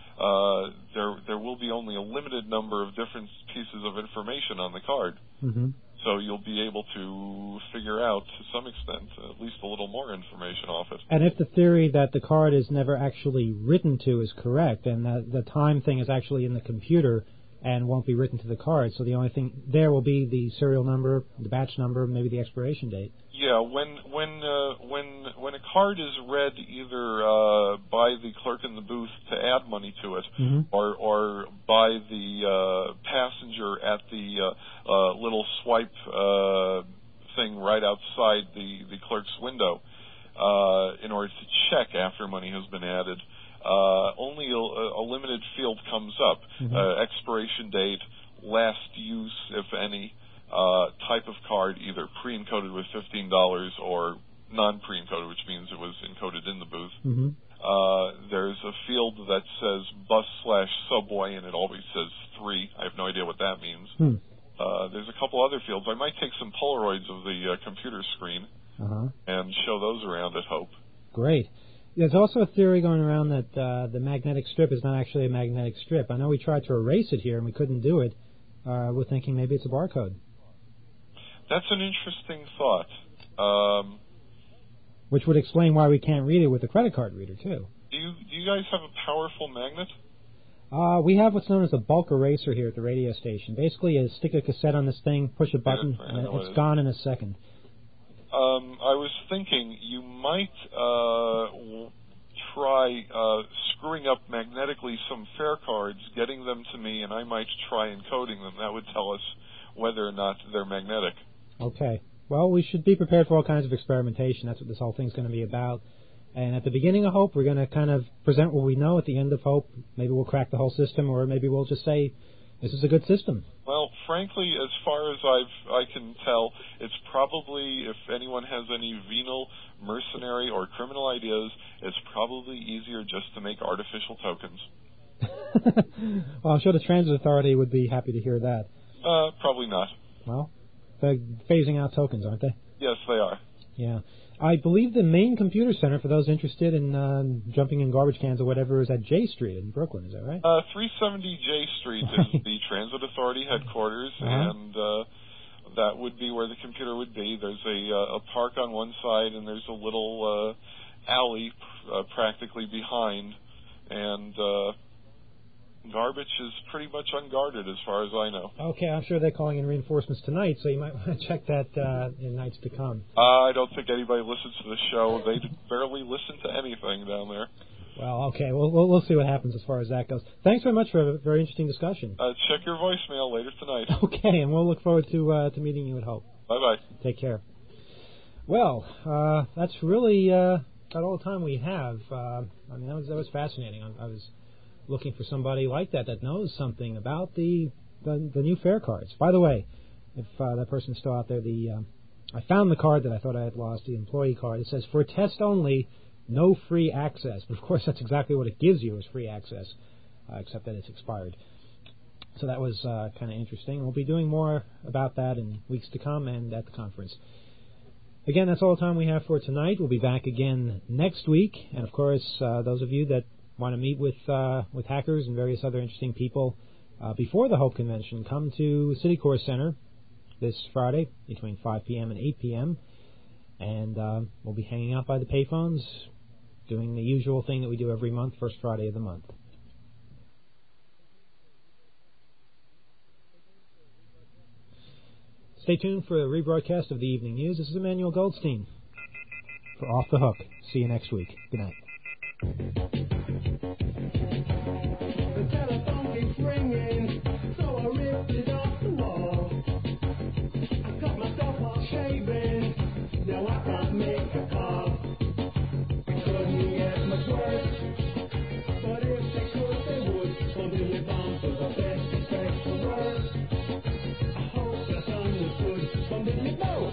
uh, there there will be only a limited number of different pieces of information on the card. Mm-hmm. So you'll be able to figure out, to some extent, at least a little more information off it. And if the theory that the card is never actually written to is correct, and that the time thing is actually in the computer and won't be written to the card, so the only thing there will be the serial number, the batch number, maybe the expiration date. Yeah, when when uh, when when a card is read either uh, by the clerk in the booth to add money to it, mm-hmm. or or by the uh, passenger at the uh, uh, little swipe uh, thing right outside the the clerk's window, uh, in order to check after money has been added, uh, only a, a limited field comes up: mm-hmm. uh, expiration date, last use, if any. Uh, type of card, either pre-encoded with fifteen dollars or non-pre-encoded, which means it was encoded in the booth. Mm-hmm. Uh, there's a field that says bus slash subway, and it always says three. I have no idea what that means. Hmm. Uh, there's a couple other fields. I might take some Polaroids of the uh, computer screen uh-huh. and show those around at Hope. Great. There's also a theory going around that uh, the magnetic strip is not actually a magnetic strip. I know we tried to erase it here, and we couldn't do it. Uh, we're thinking maybe it's a barcode. That's an interesting thought. Um, Which would explain why we can't read it with a credit card reader, too. Do you, do you guys have a powerful magnet? Uh, we have what's known as a bulk eraser here at the radio station. Basically, you stick a cassette on this thing, push a button, yeah, and it's it gone in a second. Um, I was thinking you might uh, w- try uh, screwing up magnetically some fare cards, getting them to me, and I might try encoding them. That would tell us whether or not they're magnetic. Okay. Well, we should be prepared for all kinds of experimentation. That's what this whole thing's going to be about. And at the beginning of Hope, we're going to kind of present what we know. At the end of Hope, maybe we'll crack the whole system, or maybe we'll just say, this is a good system. Well, frankly, as far as I've, I can tell, it's probably, if anyone has any venal, mercenary, or criminal ideas, it's probably easier just to make artificial tokens. Well, I'm sure the Transit Authority would be happy to hear that. Uh, probably not. Well, they're phasing out tokens, aren't they? Yes, they are. Yeah. I believe the main computer center, for those interested in um, jumping in garbage cans or whatever, is at J Street in Brooklyn. Is that right? Uh, three seventy J Street is the Transit Authority headquarters, uh-huh. and uh, that would be where the computer would be. There's a, uh, a park on one side, and there's a little uh, alley uh, practically behind, and uh, garbage is pretty much unguarded as far as I know. Okay, I'm sure they're calling in reinforcements tonight, so you might want to check that uh, in nights to come. Uh, I don't think anybody listens to the show. They barely listen to anything down there. Well, okay, we'll, we'll, we'll see what happens as far as that goes. Thanks very much for a very interesting discussion. Uh, check your voicemail later tonight. Okay, and we'll look forward to uh, to meeting you at Hope. Bye-bye. Take care. Well, uh, that's really uh, about all the time we have. Uh, I mean, that was that was fascinating. I, I was looking for somebody like that that knows something about the the, the new fare cards. By the way, if uh, that person's still out there, the uh, I found the card that I thought I had lost, the employee card. It says, for test only, no free access. But, of course, that's exactly what it gives you is free access, uh, except that it's expired. So that was uh, kind of interesting. We'll be doing more about that in weeks to come and at the conference. Again, that's all the time we have for tonight. We'll be back again next week. And, of course, uh, those of you that want to meet with uh, with hackers and various other interesting people uh, before the Hope Convention, come to Citicorps Center this Friday between five p.m. and eight p.m. And uh, we'll be hanging out by the payphones, doing the usual thing that we do every month, first Friday of the month. Stay tuned for a rebroadcast of the evening news. This is Emmanuel Goldstein for Off the Hook. See you next week. Good night. The telephone keeps ringing, so I ripped it off the wall. I cut myself off shaving, now I can't make a call. It couldn't get much worse, but if they could, they would. Bumping me bound to the best, expect the worst. I hope that's understood. Bumping me both.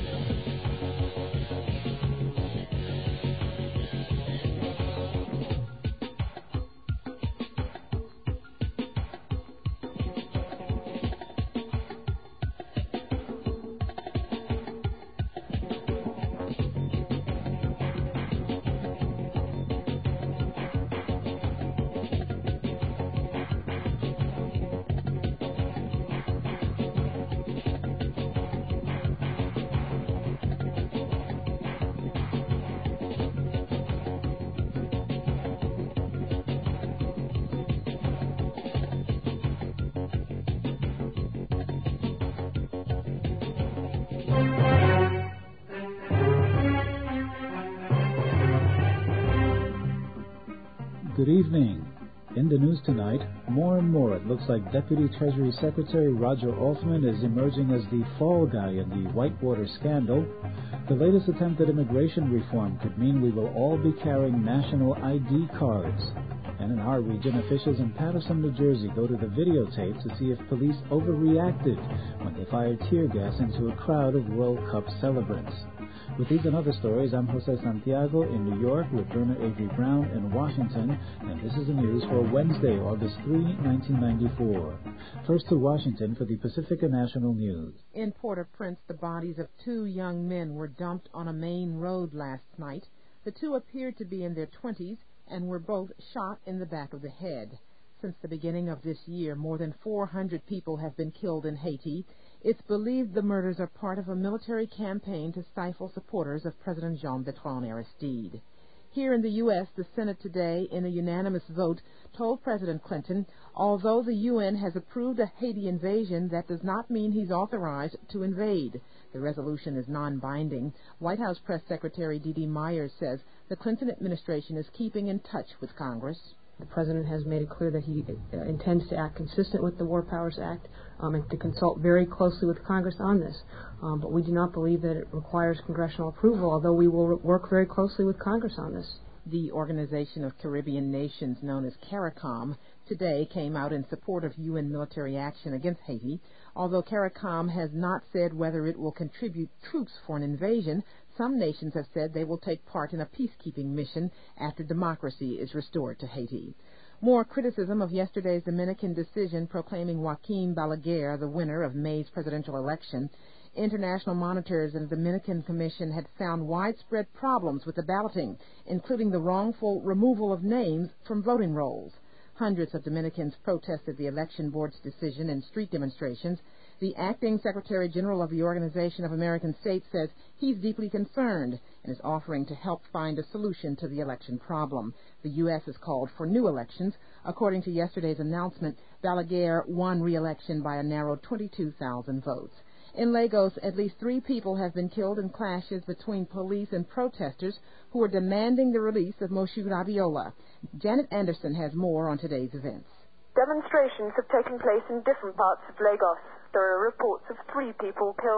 Good evening. In the news tonight, more and more it looks like Deputy Treasury Secretary Roger Altman is emerging as the fall guy in the Whitewater scandal. The latest attempt at immigration reform could mean we will all be carrying national I D cards. And in our region, officials in Paterson, New Jersey go to the videotape to see if police overreacted when they fired tear gas into a crowd of World Cup celebrants. With these and other stories, I'm Jose Santiago in New York with Verna Avery Brown in Washington, and this is the news for Wednesday, August third, nineteen ninety-four. First to Washington for the Pacifica National News. In Port-au-Prince, the bodies of two young men were dumped on a main road last night. The two appeared to be in their twenties and were both shot in the back of the head. Since the beginning of this year, more than four hundred people have been killed in Haiti. It's believed the murders are part of a military campaign to stifle supporters of President Jean-Bertrand Aristide. Here in the U S, the Senate today, in a unanimous vote, told President Clinton, although the U N has approved a Haiti invasion, that does not mean he's authorized to invade. The resolution is non-binding. White House Press Secretary Dee Dee Myers says the Clinton administration is keeping in touch with Congress. The President has made it clear that he uh, intends to act consistent with the War Powers Act um, and to consult very closely with Congress on this. Um, but we do not believe that it requires congressional approval, although we will work very closely with Congress on this. The Organization of Caribbean Nations, known as CARICOM, today came out in support of U N military action against Haiti. Although CARICOM has not said whether it will contribute troops for an invasion, some nations have said they will take part in a peacekeeping mission after democracy is restored to Haiti. More criticism of yesterday's Dominican decision proclaiming Joaquin Balaguer the winner of May's presidential election. International monitors in the Dominican Commission had found widespread problems with the balloting, including the wrongful removal of names from voting rolls. Hundreds of Dominicans protested the election board's decision in street demonstrations. The acting Secretary General of the Organization of American States says he's deeply concerned and is offering to help find a solution to the election problem. The U S has called for new elections. According to yesterday's announcement, Balaguer won re-election by a narrow twenty-two thousand votes. In Lagos, at least three people have been killed in clashes between police and protesters who are demanding the release of Moshood Abiola. Janet Anderson has more on today's events. Demonstrations have taken place in different parts of Lagos. There are reports of three people killed,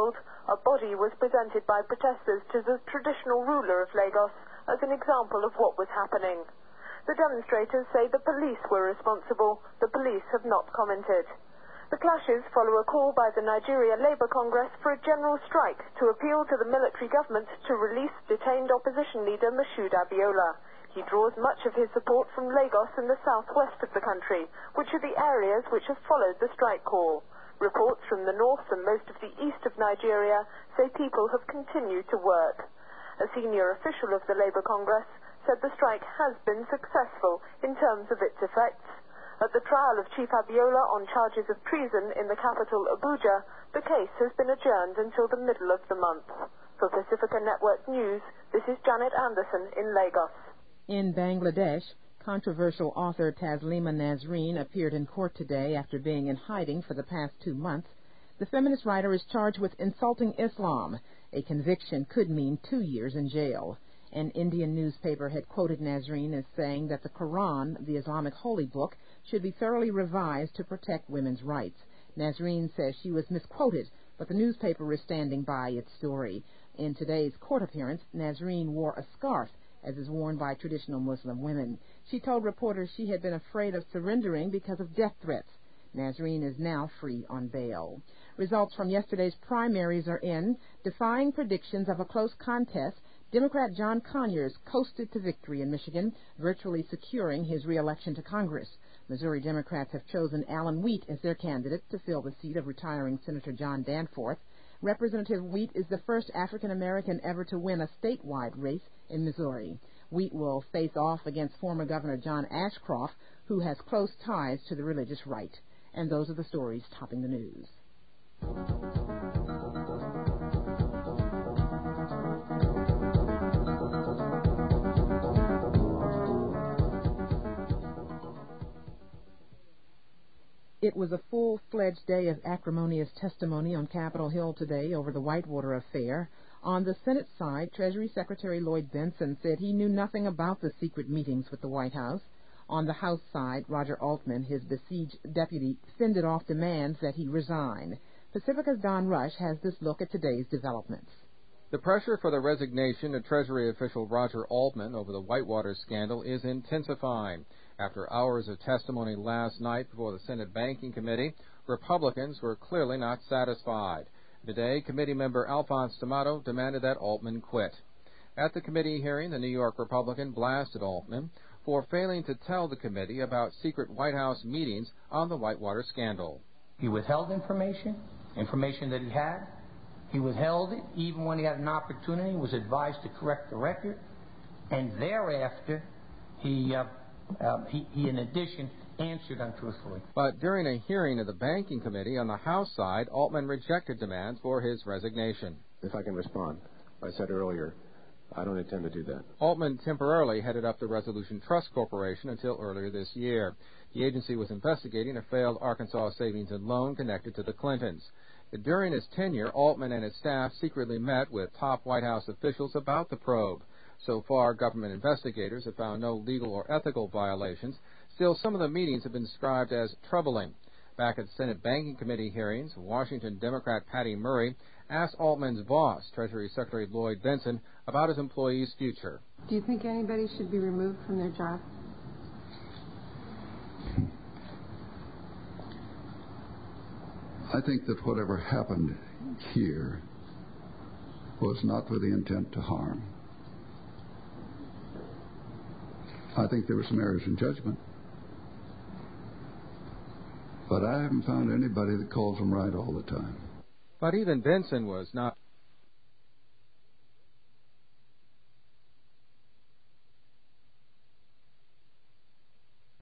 A body was presented by protesters to the traditional ruler of Lagos as an example of what was happening. The demonstrators say the police were responsible. The police have not commented. The clashes follow a call by the Nigeria Labour Congress for a general strike to appeal to the military government to release detained opposition leader Moshood Abiola. He draws much of his support from Lagos and the southwest of the country, which are the areas which have followed the strike call. Reports from the north and most of the east of Nigeria say people have continued to work. A senior official of the Labour Congress said the strike has been successful in terms of its effects. At the trial of Chief Abiola on charges of treason in the capital, Abuja, the case has been adjourned until the middle of the month. For Pacifica Network News, this is Janet Anderson in Lagos. In Bangladesh, controversial author Taslima Nasreen appeared in court today after being in hiding for the past two months. The feminist writer is charged with insulting Islam. A conviction could mean two years in jail. An Indian newspaper had quoted Nasreen as saying that the Quran, the Islamic holy book, should be thoroughly revised to protect women's rights. Nasreen says she was misquoted, but the newspaper is standing by its story. In today's court appearance, Nasreen wore a scarf, as is worn by traditional Muslim women. She told reporters she had been afraid of surrendering because of death threats. Nasreen is now free on bail. Results from yesterday's primaries are in. Defying predictions of a close contest, Democrat John Conyers coasted to victory in Michigan, virtually securing his re-election to Congress. Missouri Democrats have chosen Alan Wheat as their candidate to fill the seat of retiring Senator John Danforth. Representative Wheat is the first African-American ever to win a statewide race in Missouri. Wheat will face off against former Governor John Ashcroft, who has close ties to the religious right. And those are the stories topping the news. It was a full-fledged day of acrimonious testimony on Capitol Hill today over the Whitewater affair. On the Senate side, Treasury Secretary Lloyd Bentsen said he knew nothing about the secret meetings with the White House. On the House side, Roger Altman, his besieged deputy, fended off demands that he resign. Pacifica's Don Rush has this look at today's developments. The pressure for the resignation of Treasury official Roger Altman over the Whitewater scandal is intensifying. After hours of testimony last night before the Senate Banking Committee, Republicans were clearly not satisfied. Today, committee member Alphonse D'Amato demanded that Altman quit. At the committee hearing, the New York Republican blasted Altman for failing to tell the committee about secret White House meetings on the Whitewater scandal. He withheld information, information that he had. He withheld it even when he had an opportunity, was advised to correct the record, and thereafter he, uh, uh, he, he in addition, answered untruthfully. But during a hearing of the Banking Committee on the House side, Altman rejected demands for his resignation. If I can respond, I said earlier, I don't intend to do that. Altman temporarily headed up the Resolution Trust Corporation until earlier this year. The agency was investigating a failed Arkansas savings and loan connected to the Clintons. During his tenure, Altman and his staff secretly met with top White House officials about the probe. So far, government investigators have found no legal or ethical violations. Still, some of the meetings have been described as troubling. Back at Senate Banking Committee hearings, Washington Democrat Patty Murray asked Altman's boss, Treasury Secretary Lloyd Bentsen, about his employees' future. Do you think anybody should be removed from their job? I think that whatever happened here was not with the intent to harm. I think there were some errors in judgment. But I haven't found anybody that calls them right all the time. But even Bentsen was not